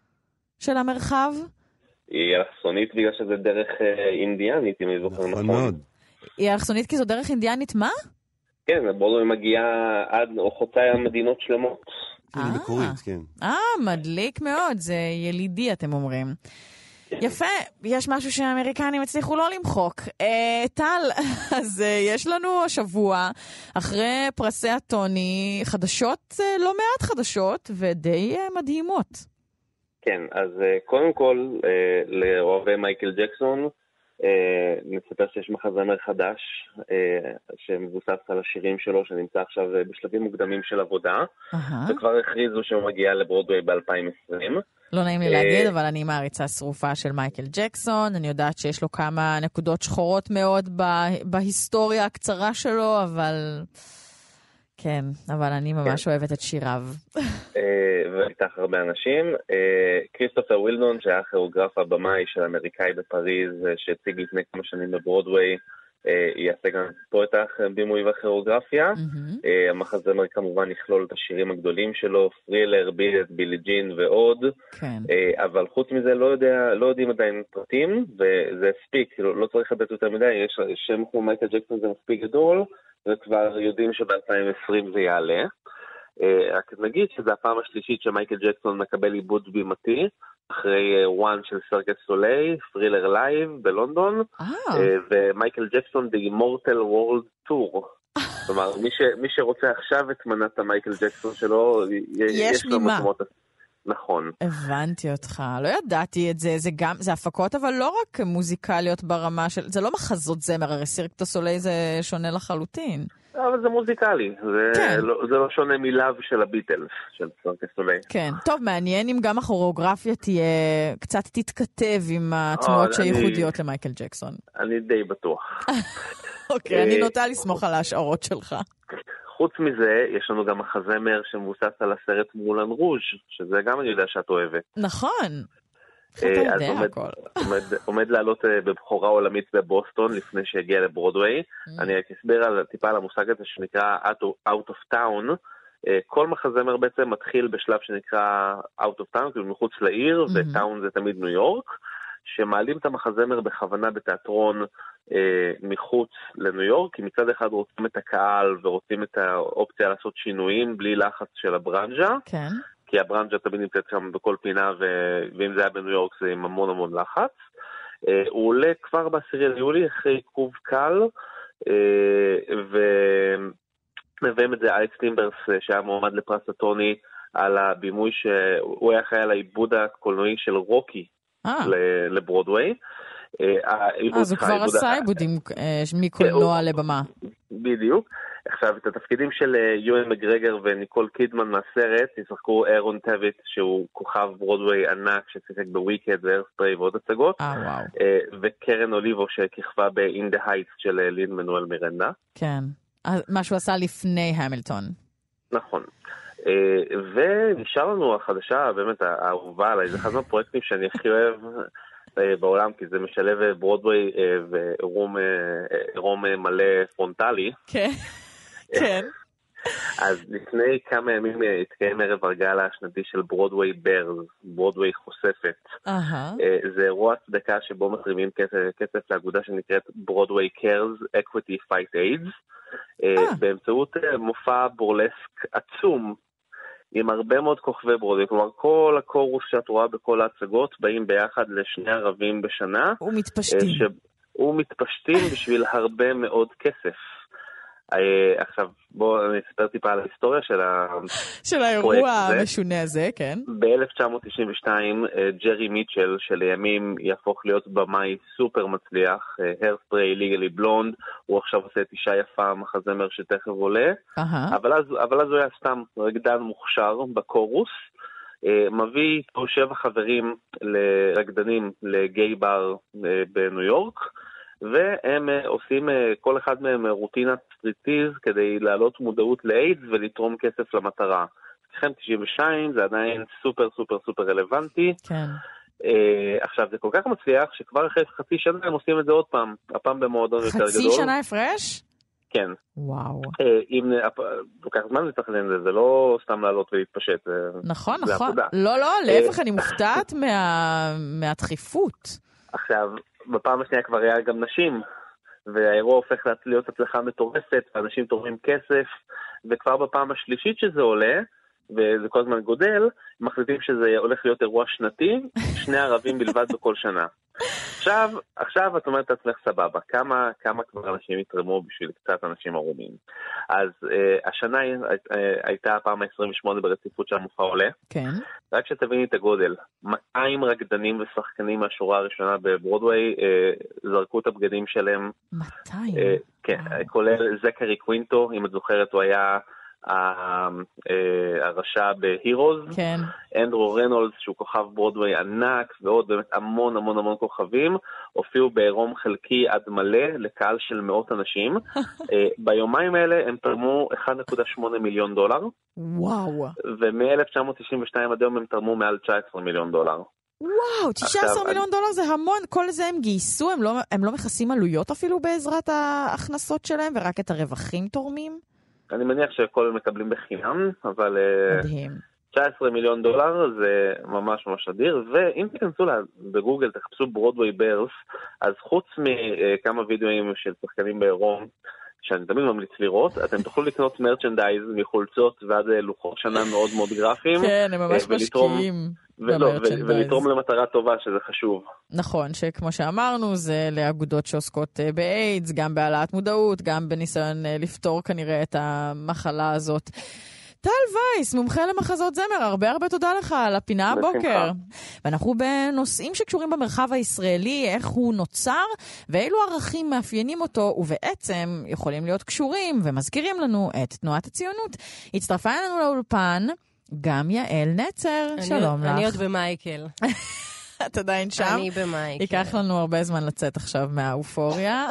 של המרחב? היא אלכסונית בגלל שזה דרך אינדיאנית, אם אני זוכר נכון. מאוד. היא אלכסונית כי זו דרך אינדיאנית, מה? כן, ברודווי מגיעה עד או חוצה מדינות שלמות. היא מקורית, כן. אה, מדליק מאוד. זה ילידי, אתם אומרים. יפה, יש משהו שהאמריקנים הצליחו לא למחוק. אה, טל, אז אה, יש לנו השבוע, אחרי פרסי הטוני, חדשות, אה, לא מעט חדשות, ודי אה, מדהימות. כן, אז אה, קודם כל, אה, לאוהבי מייקל ג'קסון, אה, נספר שיש מחזמר חדש, אה, שמבוסס על השירים שלו, שנמצא עכשיו בשלבים מוקדמים של עבודה, uh-huh. וכבר הכריזו שהוא מגיע לברודווי ב-אלפיים ועשרים. לא נעים לי להגיד, אבל אני מעריצה שרופה של מייקל ג'קסון, אני יודעת שיש לו כמה נקודות שחורות מאוד בהיסטוריה הקצרה שלו, אבל כן, אבל אני ממש אוהבת את שיריו. ואיתך הרבה אנשים. כריסטופר וילדון, שהיה כוריאוגרף הבמאי של אמריקאי בפריז, שהציג לפני כמה שנים בברודווי, יעשה גם פה את הבימוי והכירוגרפיה. המחזמר כמובן יכלול את השירים הגדולים שלו, פרילר, בילט, בילי ג'ין ועוד. אבל חוץ מזה לא יודע, לא יודעים עדיין פרטים, וזה הספיק, לא צריך לדעת יותר מדי, יש שם כמו מייקל ג'קסון זה מספיק גדול, וכבר יודעים שב-אלפיים ועשרים זה יעלה. רק נגיד שזו הפעם השלישית שמייקל ג'קסון מקבל עיבוד בימתי, אחרי וואן של סרקס סולי, פרילר לייב בלונדון, ומייקל ג'קסון The Immortal World Tour. כלומר, מי שרוצה עכשיו את מנת המייקל ג'קסון שלו, יש לו מקומות... נכון. הבנתי אותך, לא ידעתי את זה, זה גם, זה הפקות, אבל לא רק מוזיקליות ברמה של, זה לא מחזות זמר, הרי סירק דה סולי זה שונה לחלוטין. אבל זה מוזיקלי, זה, כן. לא, זה לא שונה מלאב של הביטלס, של סירק דה סולי. כן, טוב, מעניין אם גם הכוריאוגרפיה תהיה, קצת תתכתב עם התנועות שהייחודיות למייקל ג'קסון. אני די בטוח. אוקיי, אני נוטה לסמוך על ההשערות שלך. חוץ מזה, יש לנו גם מחזמר שמבוסס על הסרט מולן רוז', שזה גם אני יודע שאת אוהבת. נכון. אתה יודע הכל. עומד לעלות בבחורה עולמית בבוסטון, לפני שהגיע לברודווי. אני אסביר טיפה על המושג הזה שנקרא Out of Town. כל מחזמר בעצם מתחיל בשלב שנקרא Out of Town, כאילו מחוץ לעיר, וטאון זה תמיד ניו יורק. שמעלים את המחזמר בכוונה בתיאטרון אה, מחוץ לניו יורק, כי מצד אחד רוצים את הקהל ורוצים את האופציה לעשות שינויים בלי לחץ של הברנז'ה, כן. כי הברנז'ה תמיד נמצאת שם בכל פינה, ו... ואם זה היה בניו יורק זה עם המון המון לחץ. אה, הוא עולה כבר בעשירי ליולי אחרי עיכוב קל, אה, ומביאים את זה אלכס טימברס שהיה מועמד לפרס הטוני על הבימוי שהוא היה חי על העיבוד הקולנועי של רוקי, לברודווי. אז הוא כבר עשה עיבודים מקולנוע לבמה. בדיוק. עכשיו, את התפקידים של יואן מגרגר וניקול קידמן מהסרט, ישחקו אירון טביט, שהוא כוכב ברודווי ענק, ששיחק בוויקד וארספריי ועוד הצגות. וקרן אוליבו, שכיכבה ב-In the Heights של לין מנואל מירנדה. כן. מה שהוא עשה לפני המילטון. נכון. ונשאר לנו החדשה, באמת האהובה עליי, זה אחד מהפרויקטים שאני הכי אוהב בעולם, כי זה משלב ברודווי ורום מלא פרונטלי. כן, כן. אז לפני כמה ימים התקיים ערב הרגעה השנתי של ברודוויי ברז, ברודוויי חושפת. זה אירוע צדקה שבו מתרימים כסף לאגודה שנקראת ברודוויי קרס אקוויטי פייט איידס, באמצעות מופע בורלסק עצום, עם הרבה מאוד כוכבי ברודוויי, כלומר כל הקורוס שאת רואה בכל ההצגות באים ביחד לשני ערבים בשנה. ומתפשטים. ומתפשטים בשביל הרבה מאוד כסף. עכשיו, בואו אני אספר טיפה על ההיסטוריה של הפרויקט הזה. של האירוע המשונה הזה, כן. ב-אלף תשע מאות תשעים ושתיים, ג'רי מיטשל, שלימים יהפוך להיות במאי סופר מצליח, הרספריי, ליגלי בלונד, הוא עכשיו עושה את אישה יפה, מחזמר שתכף עולה, אבל אז, אבל אז הוא היה סתם רקדן מוכשר בקורוס, מביא פה שבע חברים לרקדנים לגיי בר בניו יורק, והם עושים כל אחד מהם רוטינת סטריטיז כדי להעלות מודעות לאיידס ולתרום כסף למטרה. לכן תשעים ושתיים זה עדיין סופר סופר סופר רלוונטי. כן. Uh, עכשיו זה כל כך מצליח שכבר אחרי חצי שנה הם עושים את זה עוד פעם, הפעם במועדון יותר גדול. חצי שנה הפרש? כן. וואו. Uh, אם לוקח זמן לתכנן את זה, זה לא סתם לעלות ולהתפשט. נכון, נכון. לא, לא, להפך, אני מופתעת מהדחיפות. עכשיו, בפעם השנייה כבר היה גם נשים, והאירוע הופך להיות הצלחה מטורפת, ואנשים תורמים כסף, וכבר בפעם השלישית שזה עולה, וזה כל הזמן גודל, מחליטים שזה הולך להיות אירוע שנתי, שני ערבים בלבד בכל שנה. עכשיו, עכשיו את אומרת לעצמך סבבה, כמה, כמה כבר אנשים יתרמו בשביל קצת אנשים ערומים. אז אה, השנה אה, הייתה הפעם ה-עשרים ושמונה ברציפות שהמופע עולה. כן. רק שתביני את הגודל, מאתיים רקדנים ושחקנים מהשורה הראשונה בברודוויי אה, זרקו את הבגדים שלהם. מאתיים? אה, כן, כולל זקרי קווינטו, אם את זוכרת, הוא היה הרשע בהירוז, כן. אנדרו רנולדס שהוא כוכב ברודוויי ענק, ועוד באמת המון המון המון כוכבים הופיעו בעירום חלקי עד מלא לקהל של מאות אנשים. ביומיים האלה הם תרמו אחד נקודה שמונה מיליון דולר, וואו, ומ-אלף תשע מאות תשעים ושתיים עד היום הם תרמו מעל תשע עשרה מיליון דולר. וואו, תשע עשרה מיליון דולר זה המון, כל זה הם גייסו, הם לא, הם לא מכסים עלויות אפילו בעזרת ההכנסות שלהם, ורק את הרווחים תורמים? אני מניח שכל מקבלים בחינם, אבל מדהים. תשע עשרה מיליון דולר זה ממש ממש אדיר, ואם תכנסו בגוגל, תחפשו ברודוויי ברס, אז חוץ מכמה וידאוים של שחקנים בעירום, שאני תמיד ממליץ לראות, אתם תוכלו לקנות מרצ'נדייז מחולצות ועד לוחות שנה מאוד מאוד גרפיים. כן, הם ממש משקיעים. ולא, ולתרום למטרה טובה, שזה חשוב. נכון, שכמו שאמרנו, זה לאגודות שעוסקות באיידס, גם בהעלאת מודעות, גם בניסיון לפתור כנראה את המחלה הזאת. טל וייס, מומחה למחזות זמר, הרבה הרבה תודה לך על הפינה הבוקר. ואנחנו בנושאים שקשורים במרחב הישראלי, איך הוא נוצר, ואילו ערכים מאפיינים אותו, ובעצם יכולים להיות קשורים ומזכירים לנו את תנועת הציונות. הצטרפה לנו לאולפן גם יעל נצר, שלום לך. אני עוד במייקל. את עדיין שם? אני במייקל. ייקח לנו הרבה זמן לצאת עכשיו מהאופוריה.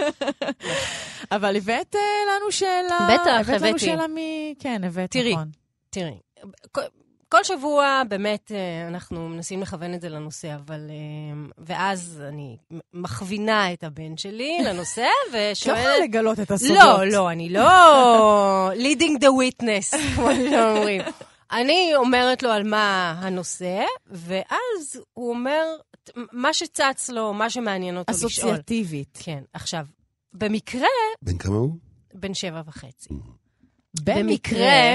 אבל הבאת לנו שאלה. בטח, הבאתי. הבאת לנו שאלה מ... כן, הבאת, נכון. תראי, כל שבוע באמת אנחנו מנסים לכוון את זה לנושא, אבל... ואז אני מכווינה את הבן שלי לנושא, ושואלת... ככה לגלות את הסודות. לא, לא, אני לא... leading the witness, כמו שאומרים. אני אומרת לו על מה הנושא, ואז הוא אומר, מה שצץ לו, מה שמעניין אותו לשאול. אסוציאטיבית. כן, עכשיו, במקרה... בן כמה הוא? בן שבע וחצי. במקרה...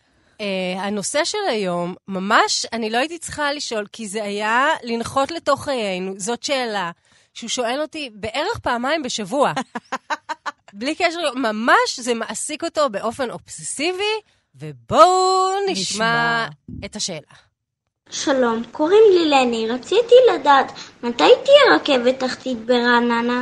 הנושא של היום, ממש, אני לא הייתי צריכה לשאול, כי זה היה לנחות לתוך חיינו, זאת שאלה, שהוא שואל אותי בערך פעמיים בשבוע. בלי קשר, ממש זה מעסיק אותו באופן אובססיבי, ובואו נשמע את השאלה. שלום, קוראים לי לני, רציתי לדעת מתי תהיה רכבת תחתית ברעננה?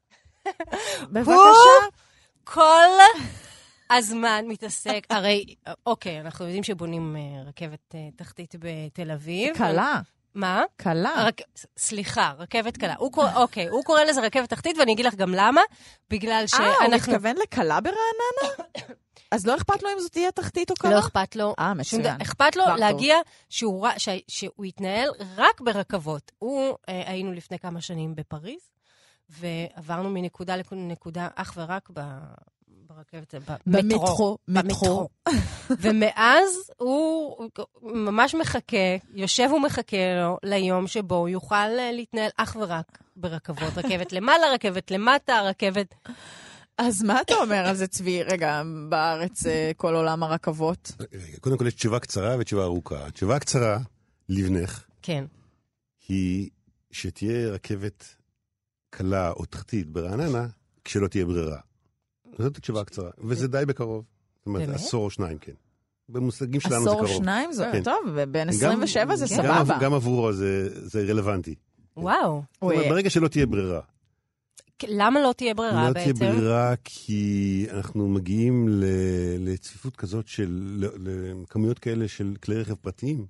בבקשה. כל הזמן מתעסק, הרי, אוקיי, אנחנו יודעים שבונים רכבת תחתית בתל אביב. קלה. מה? קלה. רק, סליחה, רכבת קלה. הוא קורא, אוקיי, הוא קורא לזה רכבת תחתית, ואני אגיד לך גם למה. בגלל שאנחנו... אה, הוא מתכוון לקלה ברעננה? אז לא אכפת לו אם זאת תהיה תחתית או קלה? לא אכפת לו. אה, מצוין. אכפת לו להגיע שהוא, ש, שהוא יתנהל רק ברכבות. הוא, אה, היינו לפני כמה שנים בפריז, ועברנו מנקודה לנקודה אך ורק ב... ברכבת, במטרו. במטרו. ומאז הוא ממש מחכה, יושב ומחכה לו ליום שבו הוא יוכל להתנהל אך ורק ברכבות. רכבת למעלה, רכבת למטה, רכבת... אז מה אתה אומר על זה, צבי? רגע, בארץ כל עולם הרכבות. קודם כל יש תשובה קצרה ותשובה ארוכה. התשובה הקצרה, לבנך, כן. היא שתהיה רכבת קלה או תחתית ברעננה, כשלא תהיה ברירה. זאת התשובה הקצרה. וזה די בקרוב. זאת אומרת, עשור או שניים, כן. במושגים שלנו זה קרוב. עשור או שניים? זה טוב, בין עשרים ושבע זה סבבה. גם עבורו זה רלוונטי. וואו. ברגע שלא תהיה ברירה. למה לא תהיה ברירה בעצם? לא תהיה ברירה כי אנחנו מגיעים לצפיפות כזאת של, לכמויות כאלה של כלי רכב פרטיים,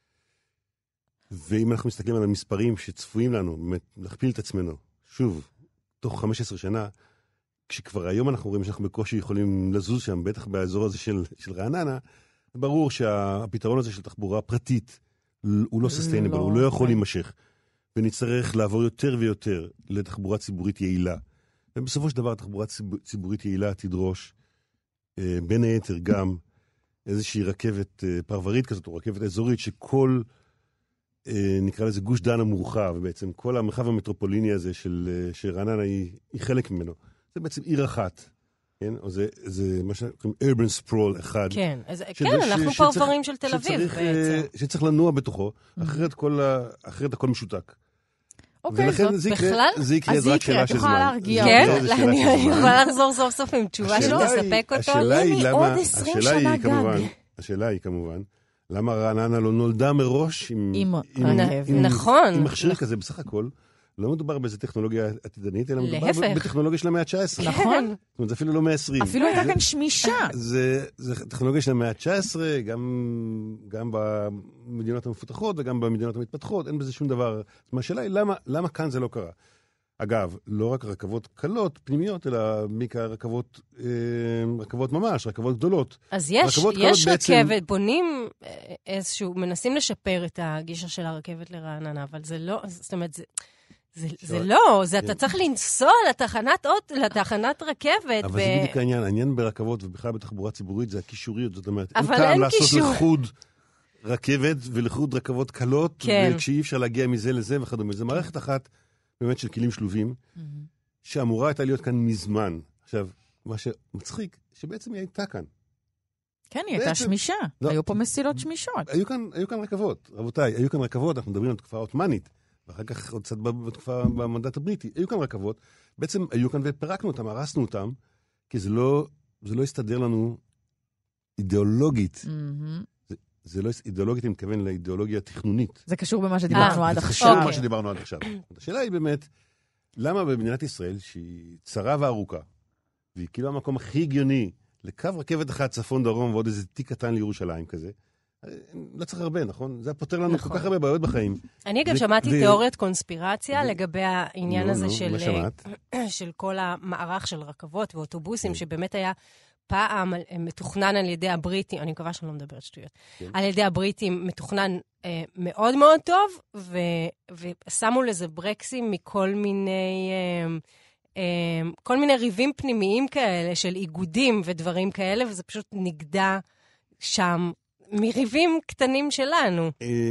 ואם אנחנו מסתכלים על המספרים שצפויים לנו, באמת, להכפיל את עצמנו, שוב, תוך חמש עשרה שנה, כשכבר היום אנחנו רואים שאנחנו בקושי יכולים לזוז שם, בטח באזור הזה של, של רעננה, ברור שהפתרון הזה של תחבורה פרטית, הוא לא ססטיינבל, הוא לא יכול להימשך. ונצטרך לעבור יותר ויותר לתחבורה ציבורית יעילה. ובסופו של דבר, תחבורה ציבורית יעילה תדרוש, אה, בין היתר גם, איזושהי רכבת אה, פרברית כזאת, או רכבת אזורית, שכל, אה, נקרא לזה גוש דן המורחב, בעצם כל המרחב המטרופוליני הזה של, אה, שרעננה היא, היא חלק ממנו. זה בעצם עיר אחת. כן? או זה, זה מה שקוראים urban sprawl אחד. כן, אז, כן, אנחנו ש, פרברים שצריך, של תל אביב שצריך, בעצם. שצריך לנוע בתוכו, אחרת, כל ה, אחרת הכל משותק. אוקיי, ולכן זה יקרה, זה יקרה, זה רק שאלה של זמן. כן, אני יכולה לחזור סוף סוף עם תשובה שתספק אותו. למי עוד עשרים שנה גג. השאלה היא כמובן, למה רעננה לא נולדה מראש עם מכשיר כזה בסך הכל? לא מדובר באיזו טכנולוגיה עתידנית, אלא מדובר בטכנולוגיה של המאה ה-תשע עשרה. נכון. זאת אומרת, זה אפילו לא מאה ועשרים. אפילו הייתה כאן שמישה. זה טכנולוגיה של המאה ה-תשע עשרה, גם במדינות המפותחות וגם במדינות המתפתחות, אין בזה שום דבר. זאת אומרת, השאלה היא, למה כאן זה לא קרה? אגב, לא רק רכבות קלות, פנימיות, אלא בעיקר רכבות, רכבות ממש, רכבות גדולות. אז יש, יש רכבת, בונים איזשהו, מנסים לשפר את הגישה של הרכבת לרעננה, אבל זה לא, זאת אומרת, זה... זה, זה לא, זה אתה צריך לנסוע לתחנת אוט, לתחנת רכבת. אבל זה בדיוק העניין, העניין ברכבות ובכלל בתחבורה ציבורית זה הקישוריות, זאת אומרת, אין טעם לעשות לחוד רכבת ולחוד רכבות קלות, וכשאי אפשר להגיע מזה לזה וכדומה. זה מערכת אחת באמת של כלים שלובים, שאמורה הייתה להיות כאן מזמן. עכשיו, מה שמצחיק, שבעצם היא הייתה כאן. כן, היא הייתה שמישה. היו פה מסילות שמישות. היו כאן רכבות, רבותיי, היו כאן רכבות, אנחנו מדברים על תקופה עות'מאנית. ואחר כך עוד קצת בתקופה במנדט הבריטי, היו כאן רכבות, בעצם היו כאן ופרקנו אותם, הרסנו אותם, כי זה לא, זה לא הסתדר לנו אידיאולוגית. זה, זה לא אידיאולוגית, אני מתכוון לאידיאולוגיה תכנונית. זה קשור במה שדיברנו עד עכשיו. זה קשור במה שדיברנו עד עכשיו. השאלה היא באמת, למה במדינת ישראל, שהיא צרה וארוכה, והיא כאילו המקום הכי הגיוני, לקו רכבת אחד צפון דרום, ועוד איזה תיק קטן לירושלים כזה, לא צריך הרבה, נכון? זה פותר לנו כל כך הרבה בעיות בחיים. אני גם שמעתי תיאוריית קונספירציה לגבי העניין הזה של כל המערך של רכבות ואוטובוסים, שבאמת היה פעם מתוכנן על ידי הבריטים, אני מקווה שאני לא מדברת שטויות, על ידי הבריטים מתוכנן מאוד מאוד טוב, ושמו לזה ברקסים מכל מיני... כל מיני ריבים פנימיים כאלה של איגודים ודברים כאלה, וזה פשוט נגדע שם מריבים קטנים שלנו.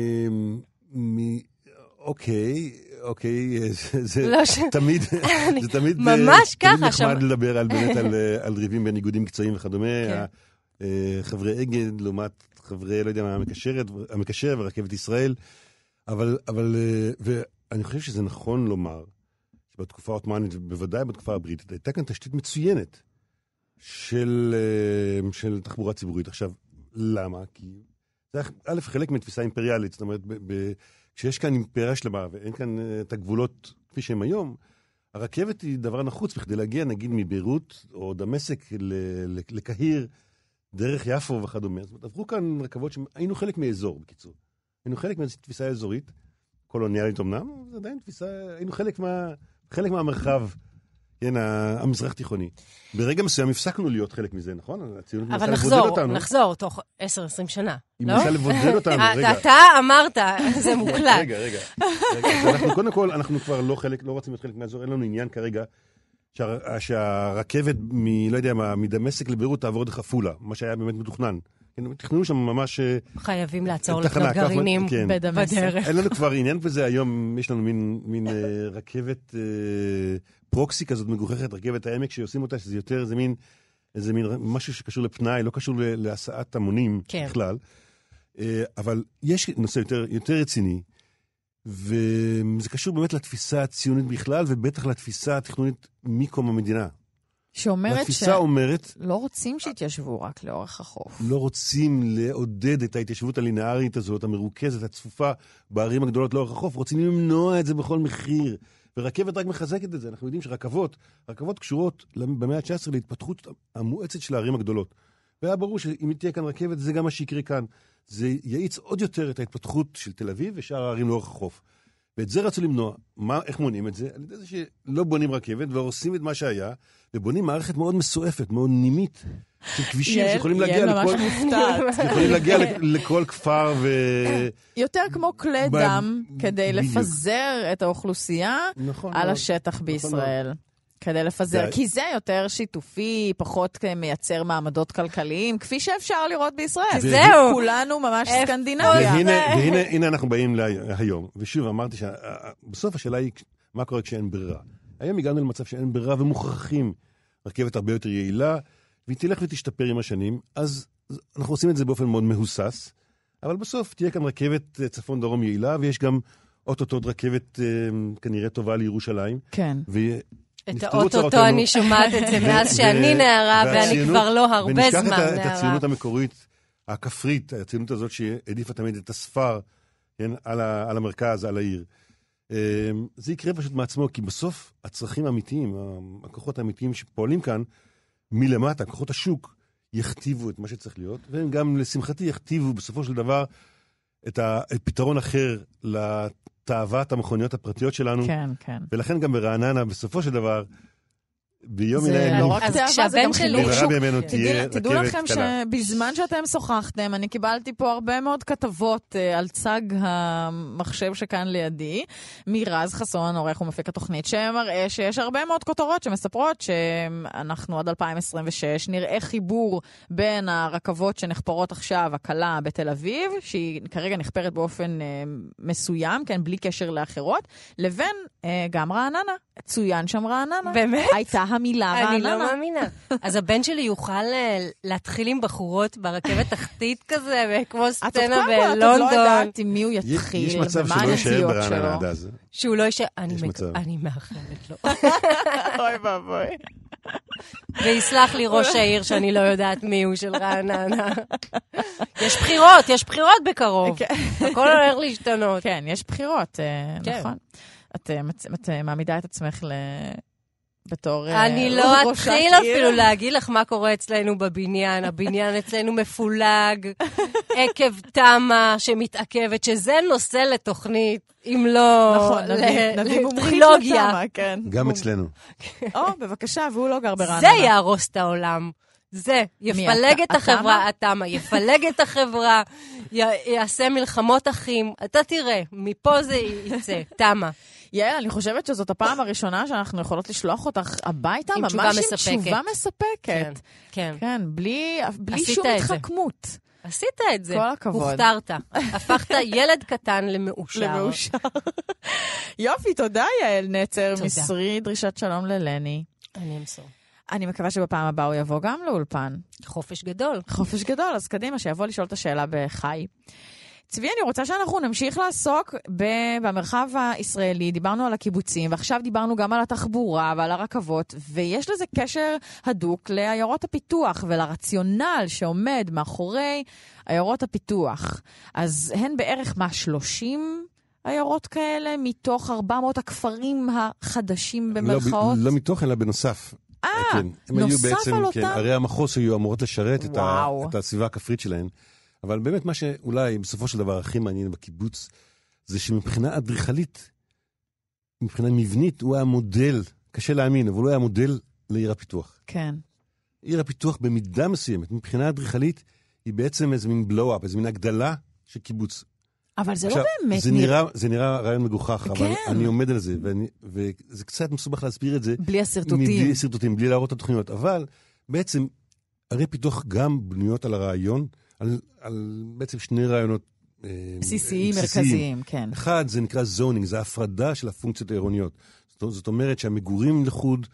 אוקיי, אוקיי, זה תמיד ממש ככה. נחמד לדבר על ריבים בין איגודים מקצועיים וכדומה, חברי אגד, לעומת חברי, לא יודע מה, המקשר ורכבת ישראל, אבל, ואני חושב שזה נכון לומר, שבתקופה העות'מאנית, ובוודאי בתקופה הבריטית, הייתה כאן תשתית מצוינת של תחבורה ציבורית. עכשיו, למה? כי זה א', חלק מתפיסה אימפריאלית, זאת אומרת, ב- ב- כשיש כאן אימפריה שלמה ואין כאן את הגבולות כפי שהם היום, הרכבת היא דבר נחוץ בכדי להגיע, נגיד, מביירות או דמשק ל- לקהיר, דרך יפו וכדומה. זאת אומרת, עברו כאן רכבות שהיינו חלק מאזור, בקיצור. היינו חלק מאיזו תפיסה אזורית, קולוניאלית אמנם, זה עדיין תפיסה, היינו חלק מה, חלק מהמרחב, כן, המזרח תיכוני. ברגע מסוים הפסקנו להיות חלק מזה, נכון? אבל נחזור, נחזור, תוך עשר עשרים שנה. היא מנסה לבודד אותנו, רגע. אתה אמרת, זה מוקלט. רגע, רגע. אנחנו קודם כל, אנחנו כבר לא חלק, לא רוצים להיות חלק מהאזור, אין לנו עניין כרגע שה, שהרכבת מ, לא יודע מה, מדמשק לביירות תעבור דרך עפולה, מה שהיה באמת מתוכנן. תכננו שם ממש... חייבים לעצור לקנות גרעינים כן. בדמשק. אין לנו כבר עניין בזה, היום יש לנו מין, מין אה, רכבת אה, פרוקסי כזאת מגוחכת, רכבת העמק שעושים אותה, שזה יותר, זה מין, איזה מין משהו שקשור לפנאי, לא קשור להסעת המונים כן. בכלל. אה, אבל יש נושא יותר, יותר רציני, וזה קשור באמת לתפיסה הציונית בכלל, ובטח לתפיסה התכנונית מקום המדינה. שאומרת ש... אומרת, לא רוצים שיתיישבו רק לאורך החוף. לא רוצים לעודד את ההתיישבות הלינארית הזאת, המרוכזת, הצפופה בערים הגדולות לאורך החוף, רוצים למנוע את זה בכל מחיר. ורכבת רק מחזקת את זה. אנחנו יודעים שרכבות, רכבות קשורות במאה ה-תשע עשרה להתפתחות המואצת של הערים הגדולות. והיה ברור שאם תהיה כאן רכבת, זה גם מה שיקרה כאן. זה יאיץ עוד יותר את ההתפתחות של תל אביב ושאר הערים לאורך החוף. ואת זה רצו למנוע. מה, איך מונעים את זה? על ידי זה שלא בונים רכבת והורסים את מה שהיה, ובונים מערכת מאוד מסועפת, מאוד נימית, של כבישים שיכולים להגיע לכל... יכולים להגיע לכל כפר ו... יותר כמו כלי דם, כדי לפזר את האוכלוסייה על השטח בישראל. כדי לפזר, כי זה יותר שיתופי, פחות מייצר מעמדות כלכליים, כפי שאפשר לראות בישראל. זהו. כולנו ממש סקנדינביה. והנה אנחנו באים להיום, ושוב אמרתי שבסוף השאלה היא, מה קורה כשאין ברירה? היום הגענו למצב שאין ברירה ומוכרחים רכבת הרבה יותר יעילה, והיא תלך ותשתפר עם השנים, אז אנחנו עושים את זה באופן מאוד מהוסס, אבל בסוף תהיה כאן רכבת צפון דרום יעילה, ויש גם אוטוטו רכבת כנראה טובה לירושלים. כן. את האוטוטו אני שומעת את זה מאז שאני נערה, ואני כבר לא הרבה זמן נערה. ונשכח את הציונות המקורית, הכפרית, הציונות הזאת שהעדיפה תמיד את הספר, על המרכז, על העיר. זה יקרה פשוט מעצמו, כי בסוף הצרכים האמיתיים, הכוחות האמיתיים שפועלים כאן, מלמטה, כוחות השוק, יכתיבו את מה שצריך להיות, והם גם לשמחתי יכתיבו בסופו של דבר את הפתרון אחר לתאוות המכוניות הפרטיות שלנו. כן, כן. ולכן גם ברעננה, בסופו של דבר, ביום מן הימים, לא רק תאווה, זה גם חילוק שוק. תדעו לכם שבזמן שאתם שוחחתם, אני קיבלתי פה הרבה מאוד כתבות על צג המחשב שכאן לידי, מרז חסון, עורך ומפיק התוכנית, שמראה שיש הרבה מאוד כותרות שמספרות שאנחנו עד אלפיים עשרים ושש נראה חיבור בין הרכבות שנחפרות עכשיו, הקלה בתל אביב, שהיא כרגע נחפרת באופן מסוים, כן, בלי קשר לאחרות, לבין גם רעננה. צוין שם רעננה. באמת? הייתה המילה רעננה. אני לא מאמינה. אז הבן שלי יוכל להתחיל עם בחורות ברכבת תחתית כזה, כמו סצנה בלונדון. את לא יודעת עם מי הוא יתחיל. יש מצב שלא יישאר ברעננה עד אז. שהוא לא יישאר. אני מאחלת לו. אוי ואבוי. ויסלח לי ראש העיר שאני לא יודעת מי הוא של רעננה. יש בחירות, יש בחירות בקרוב. הכל הולך להשתנות. כן, יש בחירות, נכון. את, את מעמידה את עצמך ל... בתור ראש העיר. אני לא אתחיל אפילו להגיד לך מה קורה אצלנו בבניין. הבניין אצלנו מפולג, עקב תמה שמתעכבת, שזה נושא לתוכנית, אם לא לטרילוגיה. גם אצלנו. או, בבקשה, והוא לא גר ברעננה. זה יהרוס את העולם. זה, יפלג את החברה, התמה, יפלג את החברה, יעשה מלחמות אחים. אתה תראה, מפה זה יצא, תמה. יעל, אני חושבת שזאת הפעם הראשונה שאנחנו יכולות לשלוח אותך הביתה, עם ממש תשובה עם מספקת. תשובה מספקת. כן, כן. כן, בלי, בלי שום התחכמות. עשית את זה. כל הכבוד. הוכתרת. הפכת ילד קטן למאושר. למאושר. יופי, תודה יעל נצר, מסרי, דרישת שלום ללני. אני אמסור. אני מקווה שבפעם הבאה הוא יבוא גם לאולפן. חופש גדול. חופש גדול, אז קדימה, שיבוא לשאול את השאלה בחי. צבי, אני רוצה שאנחנו נמשיך לעסוק במרחב הישראלי. דיברנו על הקיבוצים, ועכשיו דיברנו גם על התחבורה ועל הרכבות, ויש לזה קשר הדוק לעיירות הפיתוח ולרציונל שעומד מאחורי עיירות הפיתוח. אז הן בערך מה, שלושים עיירות כאלה מתוך ארבע מאות הכפרים החדשים במרכאות? לא, לא מתוך, אלא בנוסף. אה, כן, הם נוסף היו בעצם, על אותם? כן, ערי המחוז שהיו אמורות לשרת את, ה, וואו. את הסביבה הכפרית שלהן. אבל באמת מה שאולי בסופו של דבר הכי מעניין בקיבוץ, זה שמבחינה אדריכלית, מבחינה מבנית, הוא היה מודל, קשה להאמין, אבל הוא היה מודל לעיר הפיתוח. כן. עיר הפיתוח במידה מסוימת, מבחינה אדריכלית, היא בעצם איזה מין בלואו-אפ, איזה מין הגדלה של קיבוץ. אבל זה עכשיו, לא באמת זה נראה, זה נראה רעיון מגוחך, אבל כן. אני עומד על זה, ואני, וזה קצת מסובך להסביר את זה. בלי הסרטוטים. בלי הסרטוטים, בלי להראות את התוכניות. אבל בעצם, הרי פיתוח גם בנויות על הרעיון, על, על בעצם שני רעיונות בסיסיים, מרכזיים, כן. אחד, זה נקרא זונינג, זה ההפרדה של הפונקציות העירוניות. זאת, זאת אומרת שהמגורים לחוד,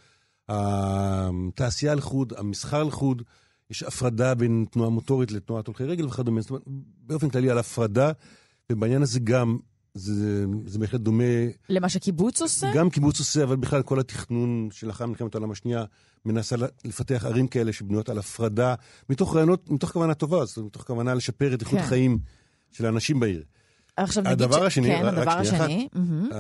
התעשייה לחוד, המסחר לחוד, יש הפרדה בין תנועה מוטורית לתנועת הולכי רגל וכדומה. זאת אומרת, באופן כללי על הפרדה, ובעניין הזה גם, זה, זה בהחלט דומה... למה שקיבוץ עושה? גם קיבוץ עושה, אבל בכלל כל התכנון שלאחר מלחמת העולם השנייה, מנסה לפתח ערים כאלה שבנויות על הפרדה, מתוך רעיונות, מתוך כוונה טובה, זאת אומרת, מתוך כוונה לשפר את איכות כן. חיים של האנשים בעיר. עכשיו נגיד הדבר ש... השני, כן, רק הדבר שנייה השני. אחת,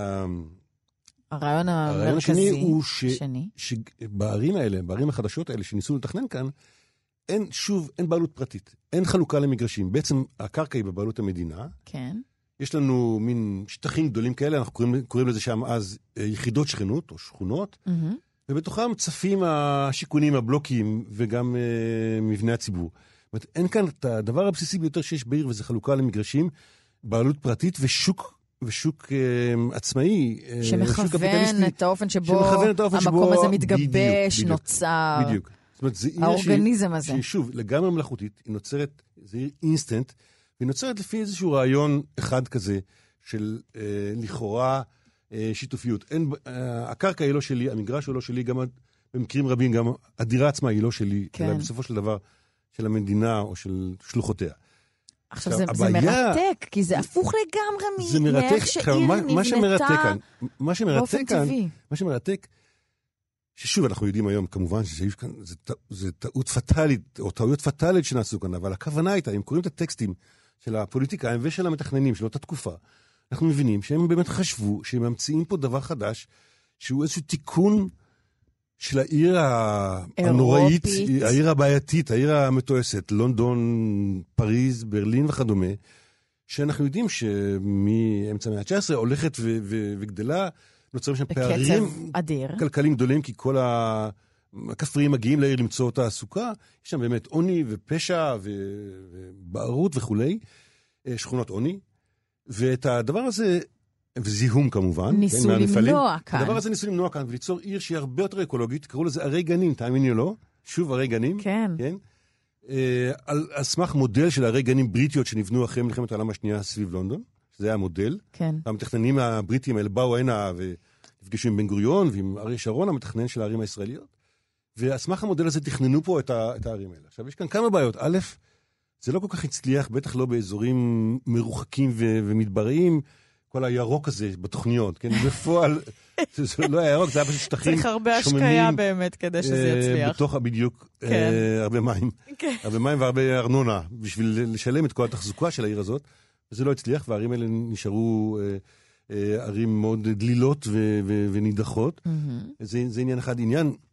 הרעיון הרעיון השני המרכזי. הוא ש... שני. שבערים האלה, בערים החדשות האלה שניסו לתכנן כאן, אין, שוב, אין בעלות פרטית, אין חלוקה למגרשים. בעצם הקרקע היא בבעלות המדינה. כן. יש לנו מין שטחים גדולים כאלה, אנחנו קוראים, קוראים לזה שם אז יחידות שכנות או שכונות, mm-hmm. ובתוכם צפים השיכונים, הבלוקים וגם uh, מבני הציבור. זאת אומרת, אין כאן את הדבר הבסיסי ביותר שיש בעיר, וזה חלוקה למגרשים, בעלות פרטית ושוק, ושוק uh, עצמאי. שמכוון את האופן שבו את האופן המקום שבו, הזה מתגבש, בדיוק, נוצר. בדיוק. זאת אומרת, זה עיר האורגניזם שהיא, הזה. שהיא שוב לגמרי מלאכותית, היא נוצרת, זה עיר אינסטנט, והיא נוצרת לפי איזשהו רעיון אחד כזה, של אה, לכאורה אה, שיתופיות. אין, אה, הקרקע היא לא שלי, המגרש הוא לא שלי, גם במקרים רבים, גם הדירה עצמה היא לא שלי, כן. אלא בסופו של דבר של המדינה או של שלוחותיה. עכשיו, זה, הבעיה, זה מרתק, כי זה הפוך לגמרי מאיך שעיר נבנתה מה שמרתק כאן, מה שמרתק, ששוב אנחנו יודעים היום כמובן שיש כאן, זה, זה טעות פטלית, או טעויות פטלית שנעשו כאן, אבל הכוונה הייתה, אם קוראים את הטקסטים של הפוליטיקאים ושל המתכננים של אותה תקופה, אנחנו מבינים שהם באמת חשבו שהם ממציאים פה דבר חדש, שהוא איזשהו תיקון של העיר הנוראית, העיר הבעייתית, העיר המתועסת, לונדון, פריז, ברלין וכדומה, שאנחנו יודעים שמאמצע המאה ה-תשע עשרה הולכת ו- ו- וגדלה, נוצרים שם פערים כלכליים גדולים, כי כל הכפריים מגיעים לעיר למצוא תעסוקה, יש שם באמת עוני ופשע ובערות וכולי, שכונות עוני, ואת הדבר הזה, וזיהום כמובן, ניסו כן, למנוע כאן. הדבר הזה ניסו למנוע כאן, וליצור עיר שהיא הרבה יותר אקולוגית, קראו לזה ערי גנים, תאמיני או לא, שוב ערי גנים. כן. כן? אה, על, על סמך מודל של ערי גנים בריטיות שנבנו אחרי מלחמת העולם השנייה סביב לונדון, שזה היה המודל. כן. המתכננים הבריטים האלה באו הנה ונפגשו עם בן גוריון ועם אריה שרון, המתכנן של הערים הישראליות, ועל סמך המודל הזה תכננו פה את, ה, את הערים האלה. עכשיו, יש כאן כמה בעיות. א', זה לא כל כך הצליח, בטח לא באזורים מרוחקים ו- ומדבריים, כל הירוק הזה בתוכניות, כן? בפועל, זה לא היה ירוק, זה היה פשוט שטחים שוממים. צריך הרבה השקיה באמת כדי שזה יצליח. בתוך בדיוק הרבה מים. הרבה מים והרבה ארנונה, בשביל לשלם את כל התחזוקה של העיר הזאת, וזה לא הצליח, והערים האלה נשארו ערים מאוד דלילות ונידחות. זה עניין אחד.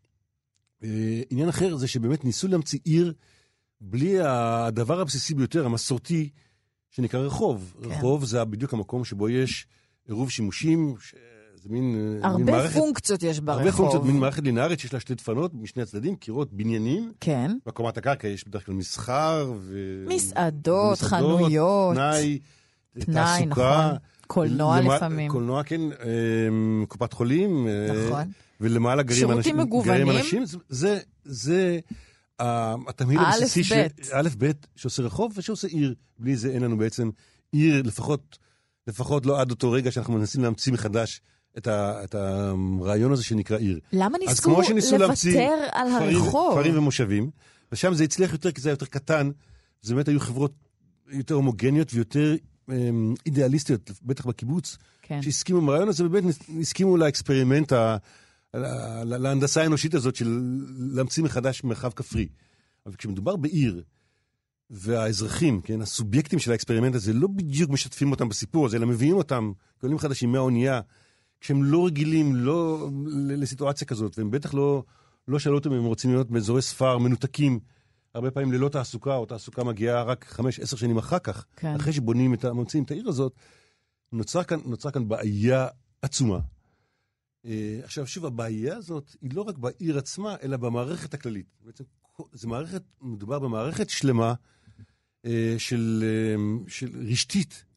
עניין אחר זה שבאמת ניסו להמציא עיר בלי הדבר הבסיסי ביותר, המסורתי, שנקרא רחוב. כן. רחוב זה בדיוק המקום שבו יש עירוב שימושים, זה מין... הרבה מין מערכת, פונקציות יש ברחוב. הרבה פונקציות, מין מערכת לינארית שיש לה שתי דפנות, משני הצדדים, קירות, בניינים. כן. בקומת הקרקע יש בדרך כלל מסחר ו... מסעדות, מסעדות חנויות. תנאי, תנאי, תעסוקה. נכון. קולנוע למה, לפעמים. קולנוע, כן, קופת חולים. נכון. ולמעלה גרים אנשים. שירותים מגוונים. אנשים, זה... זה התמהיל הבסיסי של א' ב' שעושה רחוב ושעושה עיר. בלי זה אין לנו בעצם עיר, לפחות, לפחות לא עד אותו רגע שאנחנו מנסים להמציא מחדש את, ה, את הרעיון הזה שנקרא עיר. למה ניסו לוותר על הרחוב? כפרים ומושבים, ושם זה הצליח יותר כי זה היה יותר קטן, זה באמת היו חברות יותר הומוגניות ויותר אמ, אידיאליסטיות, בטח בקיבוץ, כן. שהסכימו עם הרעיון הזה, ובאמת הסכימו לאקספרימנט ה... להנדסה האנושית הזאת של להמציא מחדש מרחב כפרי. אבל כשמדובר בעיר, והאזרחים, כן, הסובייקטים של האקספרימנט הזה, לא בדיוק משתפים אותם בסיפור הזה, אלא מביאים אותם, כעולים חדשים מהאונייה, כשהם לא רגילים לא לסיטואציה כזאת, והם בטח לא, לא שאלו אותם אם הם רוצים להיות באזורי ספר, מנותקים, הרבה פעמים ללא תעסוקה, או תעסוקה מגיעה רק חמש, עשר שנים אחר כך, כן. אחרי שבונים את, ממציאים את העיר הזאת, נוצרה כאן, נוצרה כאן בעיה עצומה. עכשיו, שוב, הבעיה הזאת היא לא רק בעיר עצמה, אלא במערכת הכללית. בעצם, זה מערכת, מדובר במערכת שלמה של, של רשתית,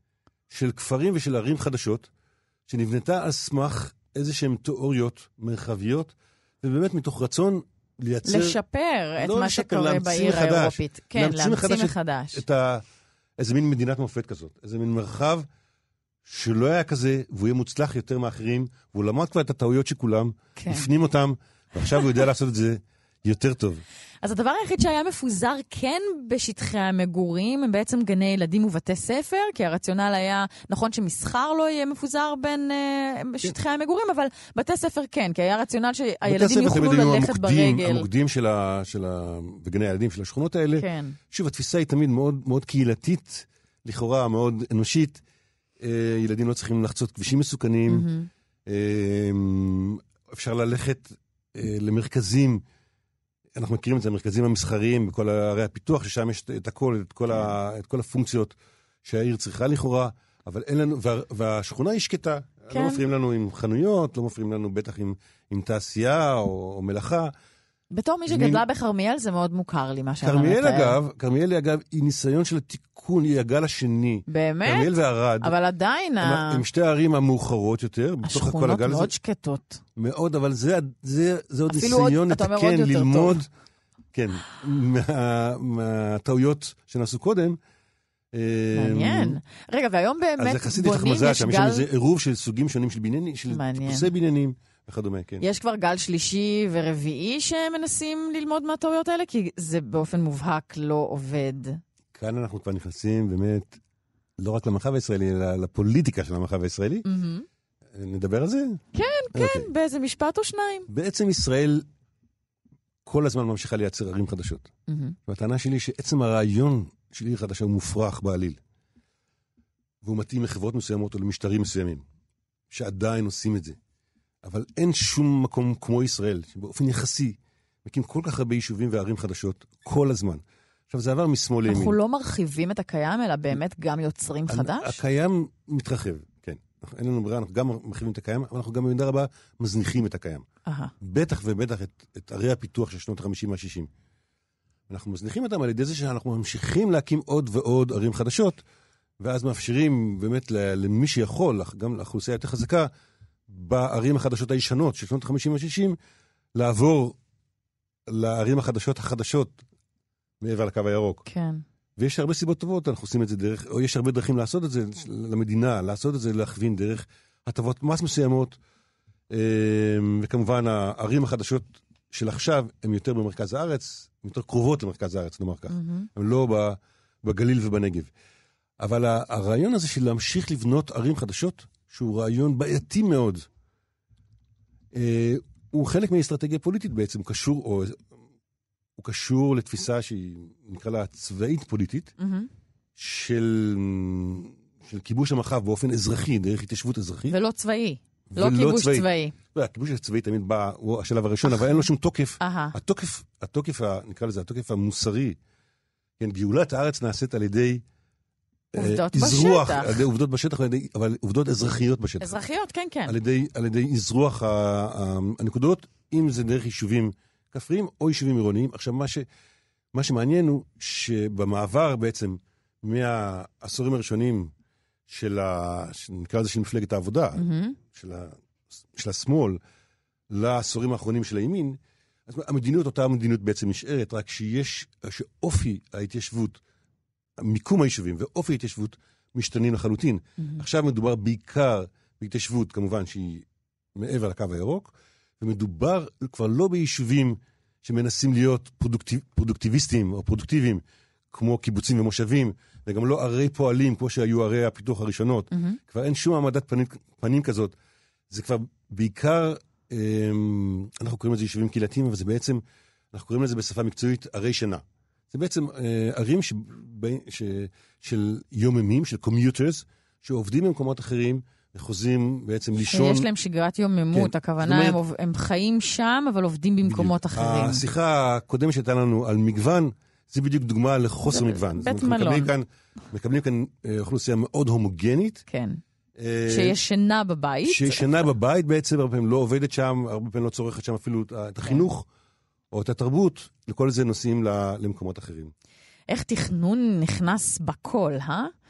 של כפרים ושל ערים חדשות, שנבנתה על סמך איזה שהן תיאוריות מרחביות, ובאמת מתוך רצון לייצר... לשפר את לא מה לשפר, שקורה בעיר מחדש, האירופית. כן, להמציא מחדש. מחדש. את, את ה... איזה מין מדינת מופת כזאת, איזה מין מרחב שלא היה כזה, והוא יהיה מוצלח יותר מאחרים, והוא למד כבר את הטעויות שכולם, כן. הפנים אותם, ועכשיו הוא יודע לעשות את זה יותר טוב. אז הדבר היחיד שהיה מפוזר כן בשטחי המגורים, הם בעצם גני ילדים ובתי ספר, כי הרציונל היה, נכון שמסחר לא יהיה מפוזר בין uh, שטחי כן. המגורים, אבל בתי ספר כן, כי היה רציונל שהילדים יוכלו ללכת המוקדים, ברגל. המוקדים של ה, של ה, וגני הילדים של השכונות האלה, כן. שוב, התפיסה היא תמיד מאוד, מאוד קהילתית, לכאורה מאוד אנושית, uh, ילדים לא צריכים לחצות כבישים מסוכנים, mm-hmm. uh, אפשר ללכת uh, למרכזים, אנחנו מכירים את זה, המרכזים המסחריים, בכל ערי הפיתוח, ששם יש את הכל, את כל, ה, את כל הפונקציות שהעיר צריכה לכאורה, אבל אין לנו, וה, והשכונה היא שקטה. כן. לא מפריעים לנו עם חנויות, לא מפריעים לנו בטח עם, עם תעשייה או, או מלאכה. בתור מי שגדלה בחרמיאל זה מאוד מוכר לי, מה שאתה מתאר. כרמיאל אגב, כרמיאל אגב, היא ניסיון של התיקון, היא הגל השני. באמת? כרמיאל וערד. אבל עדיין... הם שתי הערים המאוחרות יותר. השכונות מאוד שקטות. מאוד, אבל זה, זה, זה עוד ניסיון לתקן, ללמוד, כן, מהטעויות שנעשו קודם. מעניין. רגע, והיום באמת אז יחסית יש לך מזל, שם יש איזה עירוב של סוגים שונים של בניינים, של טיפוסי בניינים. וכדומה, כן. יש כבר גל שלישי ורביעי שמנסים ללמוד מהטעויות האלה? כי זה באופן מובהק לא עובד. כאן אנחנו כבר נכנסים באמת, לא רק למרחב הישראלי, אלא לפוליטיקה של המרחב הישראלי. Mm-hmm. נדבר על זה? כן, כן, okay. באיזה משפט או שניים. בעצם ישראל כל הזמן ממשיכה לייצר ערים חדשות. Mm-hmm. והטענה שלי שעצם הרעיון של עיר חדשה הוא מופרך בעליל. והוא מתאים לחברות מסוימות או למשטרים מסוימים, שעדיין עושים את זה. אבל אין שום מקום כמו ישראל, שבאופן יחסי, מקים כל כך הרבה יישובים וערים חדשות, כל הזמן. עכשיו, זה עבר משמאל לימין. אנחנו לא מרחיבים את הקיים, אלא באמת גם יוצרים חדש? הקיים מתרחב, כן. אין לנו ברירה, אנחנו גם מרחיבים את הקיים, אבל אנחנו גם במידה רבה מזניחים את הקיים. בטח ובטח את, את ערי הפיתוח של שנות ה-חמישים וה-שישים. אנחנו מזניחים אותם על ידי זה שאנחנו ממשיכים להקים עוד ועוד ערים חדשות, ואז מאפשרים באמת למי שיכול, גם לאוכלוסייה יותר חזקה, בערים החדשות הישנות של שנות ה-חמישים וה-שישים, לעבור לערים החדשות החדשות מעבר לקו הירוק. כן. ויש הרבה סיבות טובות, אנחנו עושים את זה דרך, או יש הרבה דרכים לעשות את זה למדינה, לעשות את זה להכווין דרך הטבות מס מסוימות, וכמובן הערים החדשות של עכשיו הן יותר במרכז הארץ, הן יותר קרובות למרכז הארץ, נאמר כך. Mm-hmm. הן לא בגליל ובנגב. אבל הרעיון הזה של להמשיך לבנות ערים חדשות, שהוא רעיון בעייתי מאוד, הוא חלק מהאסטרטגיה פוליטית בעצם, הוא קשור, או, הוא קשור לתפיסה שהיא, נקרא לה צבאית פוליטית, mm-hmm. של, של כיבוש המרחב באופן אזרחי, דרך התיישבות אזרחית. ולא צבאי. לא כיבוש צבאי. צבאי. לא, הכיבוש הצבאי תמיד בא, הוא השלב הראשון, אבל אין לו שום תוקף. התוקף, התוקף, נקרא לזה, התוקף המוסרי, כן, גאולת הארץ נעשית על ידי עובדות אזרוח, בשטח. על ידי עובדות בשטח, על ידי, אבל עובדות אזרחיות בשטח. אזרחיות, כן, כן. על ידי, על ידי אזרוח הנקודות, אם זה דרך יישובים כפריים או יישובים עירוניים. עכשיו, מה ש, מה שמעניין הוא שבמעבר בעצם מהעשורים הראשונים של ה, נקרא לזה של מפלגת העבודה, mm-hmm. של, ה, של השמאל, לעשורים האחרונים של הימין, אז המדיניות, אותה המדיניות בעצם נשארת, רק שיש, שאופי ההתיישבות, מיקום היישובים ואופי ההתיישבות משתנים לחלוטין. Mm-hmm. עכשיו מדובר בעיקר בהתיישבות, כמובן, שהיא מעבר לקו הירוק, ומדובר כבר לא ביישובים שמנסים להיות פרודוקטיב, פרודוקטיביסטים או פרודוקטיביים, כמו קיבוצים ומושבים, וגם לא ערי פועלים, כמו שהיו ערי הפיתוח הראשונות. Mm-hmm. כבר אין שום העמדת פנים, פנים כזאת. זה כבר בעיקר, אמ, אנחנו קוראים לזה יישובים קהילתיים, אבל זה בעצם, אנחנו קוראים לזה בשפה מקצועית, ערי שינה. זה בעצם אה, ערים ש, ש, של יוממים, של קומיוטרס, שעובדים במקומות אחרים, וחוזרים בעצם לישון. שיש להם שגרת יוממות, כן. הכוונה, אומרת, הם, הם חיים שם, אבל עובדים במקומות בדיוק. אחרים. השיחה הקודמת שהייתה לנו על מגוון, זה בדיוק דוגמה לחוסר מגוון. בית מלון. מקבלים כאן, מקבלים כאן אוכלוסייה מאוד הומוגנית. כן. אה, שישנה בבית. שישנה בבית בעצם, הרבה פעמים לא עובדת שם, הרבה פעמים לא צורכת שם אפילו את החינוך, כן. או את התרבות, לכל זה נוסעים למקומות אחרים. איך תכנון נכנס בכל, אה?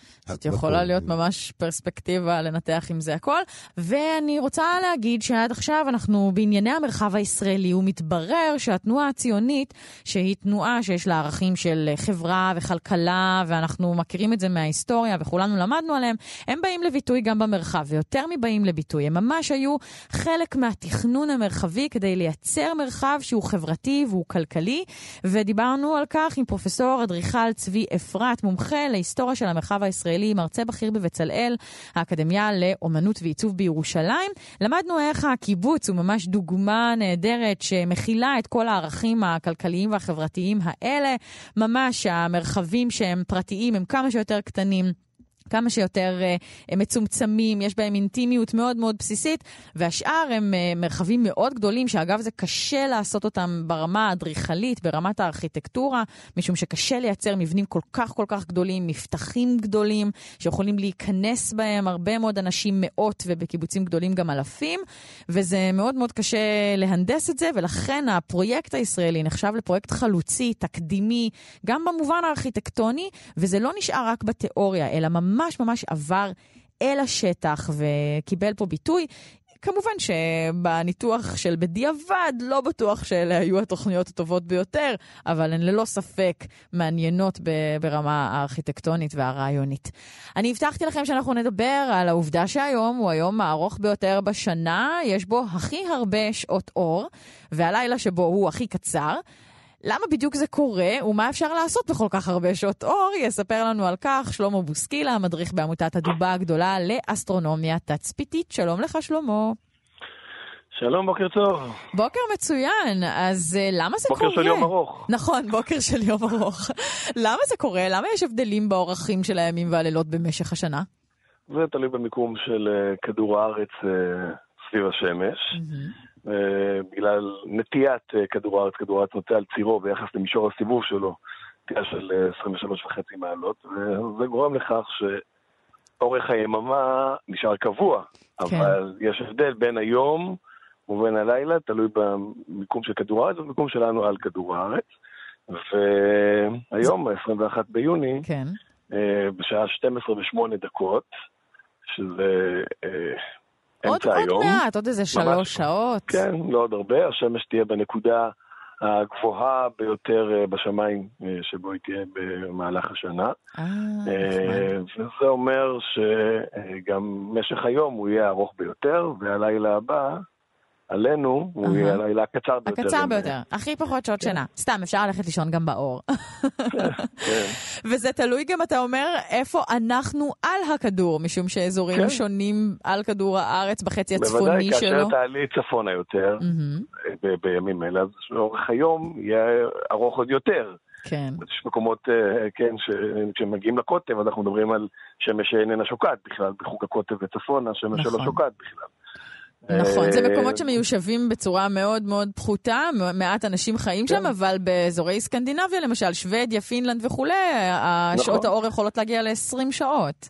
זאת יכולה להיות ממש פרספקטיבה לנתח עם זה הכל. ואני רוצה להגיד שעד עכשיו אנחנו בענייני המרחב הישראלי, ומתברר שהתנועה הציונית, שהיא תנועה שיש לה ערכים של חברה וכלכלה, ואנחנו מכירים את זה מההיסטוריה וכולנו למדנו עליהם, הם באים לביטוי גם במרחב, ויותר מבאים לביטוי. הם ממש היו חלק מהתכנון המרחבי כדי לייצר מרחב שהוא חברתי והוא כלכלי, ודיברנו על כך עם פרופסור אדריכל צבי אפרת, מומחה להיסטוריה של המרחב הישראלי, מרצה בכיר בבצלאל, האקדמיה לאומנות ועיצוב בירושלים. למדנו איך הקיבוץ הוא ממש דוגמה נהדרת שמכילה את כל הערכים הכלכליים והחברתיים האלה, ממש המרחבים שהם פרטיים הם כמה שיותר קטנים, כמה שיותר uh, מצומצמים, יש בהם אינטימיות מאוד מאוד בסיסית, והשאר הם uh, מרחבים מאוד גדולים, שאגב זה קשה לעשות אותם ברמה האדריכלית, ברמת הארכיטקטורה, משום שקשה לייצר מבנים כל כך כל כך גדולים, מפתחים גדולים, שיכולים להיכנס בהם הרבה מאוד אנשים, מאות, ובקיבוצים גדולים גם אלפים, וזה מאוד מאוד קשה להנדס את זה, ולכן הפרויקט הישראלי נחשב לפרויקט חלוצי, תקדימי, גם במובן הארכיטקטוני, וזה לא נשאר רק בתיאוריה, אלא ממש ממש ממש עבר אל השטח וקיבל פה ביטוי. כמובן שבניתוח של בדיעבד לא בטוח שאלה היו התוכניות הטובות ביותר, אבל הן ללא ספק מעניינות ברמה הארכיטקטונית והרעיונית. אני הבטחתי לכם שאנחנו נדבר על העובדה שהיום הוא היום הארוך ביותר בשנה, יש בו הכי הרבה שעות אור, והלילה שבו הוא הכי קצר. למה בדיוק זה קורה, ומה אפשר לעשות בכל כך הרבה שעות אור? יספר לנו על כך שלמה בוסקילה, המדריך בעמותת הדובה הגדולה לאסטרונומיה תצפיתית. שלום לך שלמה. שלום, בוקר טוב. בוקר מצוין. אז למה זה בוקר קורה? בוקר של יום ארוך. נכון, בוקר של יום ארוך. למה זה קורה? למה יש הבדלים באורחים של הימים והלילות במשך השנה? זה תלוי במיקום של כדור הארץ סביב השמש. Mm-hmm. בגלל נטיית כדור הארץ, כדור הארץ נוטה על צירו ביחס למישור הסיבוב שלו, נטייה של עשרים ושלוש וחצי מעלות, וזה גורם לכך שאורך היממה נשאר קבוע, כן. אבל יש הבדל בין היום ובין הלילה, תלוי במיקום של כדור הארץ ובמיקום שלנו על כדור הארץ, והיום, ה-עשרים ואחד ביוני, כן. בשעה שתים עשרה ושמונה דקות, שזה עוד, עוד היום. מעט, עוד איזה שלוש ממש, שעות. כן, לא עוד הרבה. השמש תהיה בנקודה הגבוהה ביותר בשמיים שבו היא תהיה במהלך השנה. אה, וזה אומר שגם משך היום הוא יהיה ארוך ביותר, והלילה הבא עלינו הוא יהיה הלילה הקצר ביותר. הקצר ביותר, הכי פחות שעות שינה. סתם, אפשר ללכת לישון גם באור. וזה תלוי גם, אתה אומר, איפה אנחנו על הכדור, משום שאזורים שונים על כדור הארץ בחצי הצפוני שלו. בוודאי, כאשר תעלי צפונה יותר, בימים אלה, אז אורך היום יהיה ארוך עוד יותר. כן. יש מקומות, כן, כשמגיעים לקוטב, אנחנו מדברים על שמש שאיננה שוקעת בכלל, בחוג הקוטב וצפונה, שמש שלא שוקעת בכלל. נכון, זה מקומות שמיושבים בצורה מאוד מאוד פחותה, מעט אנשים חיים שם, אבל באזורי סקנדינביה, למשל, שוודיה, פינלנד וכולי, השעות האור יכולות להגיע ל-עשרים שעות.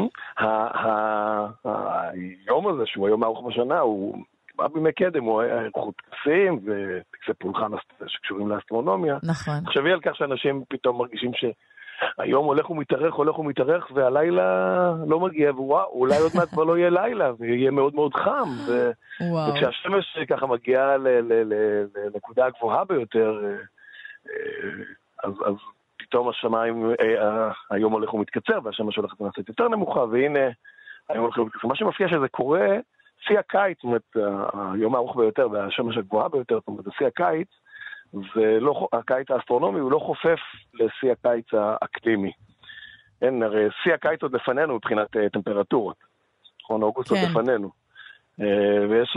היום הזה, שהוא היום הארוך בשנה, הוא כמעט בימי קדם, הוא היה איכות טקסים וטקסי פולחן שקשורים לאסטרונומיה. נכון. תחשבי על כך שאנשים פתאום מרגישים ש... היום הולך ומתארך, הולך ומתארך, והלילה לא מגיע, ווואו, אולי עוד מעט כבר לא יהיה לילה, ויהיה מאוד מאוד חם. ו... וכשהשמש ככה מגיעה לנקודה הגבוהה ביותר, אז, אז פתאום השמיים, היום הולך ומתקצר, והשמש הולכת ונעשית יותר נמוכה, והנה, היום הולך ומתקצר. מה שמפתיע שזה קורה, שיא הקיץ, זאת אומרת, היום הארוך ביותר, והשמש הגבוהה ביותר, זאת אומרת, שיא הקיץ, ולא, הקיץ האסטרונומי הוא לא חופף לשיא הקיץ האקלימי. אין, הרי שיא הקיץ עוד לפנינו מבחינת טמפרטורות. נכון, אוגוסט עוד לפנינו. ויש,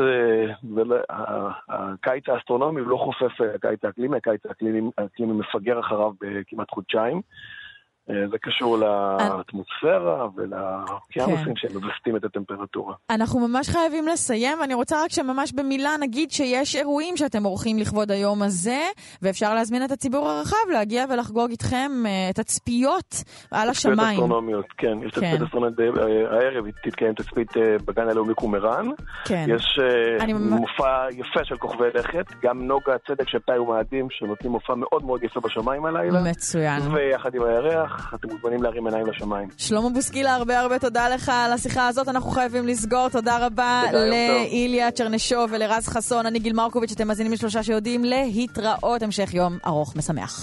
הקיץ האסטרונומי הוא לא חופף הקיץ האקלימי, הקיץ האקלימי מפגר אחריו בכמעט חודשיים. זה קשור לאטמוספירה ולאוקיינוסים שמווסתים את הטמפרטורה. אנחנו ממש חייבים לסיים, ואני רוצה רק שממש במילה נגיד שיש אירועים שאתם עורכים לכבוד היום הזה, ואפשר להזמין את הציבור הרחב להגיע ולחגוג איתכם את הצפיות על השמיים. תצפיות אסטרונומיות, כן. יש תצפיות אסטרונומיות הערב, תתקיים תצפית בגן הלאומי קומראן. יש מופע יפה של כוכבי לכת, גם נוגה צדק של פאי ומאדים, שנותנים מופע מאוד מאוד יפה בשמיים הלילה. מצוין. ויחד עם הירח. שמח, אתם מוזמנים להרים עיניים לשמיים. שלמה בוסקילה, הרבה הרבה תודה לך על השיחה הזאת, אנחנו חייבים לסגור. תודה רבה לאיליה צ'רנשוב ולרז חסון. אני גיל מרקוביץ', אתם מאזינים לשלושה שיודעים להתראות. המשך יום ארוך משמח.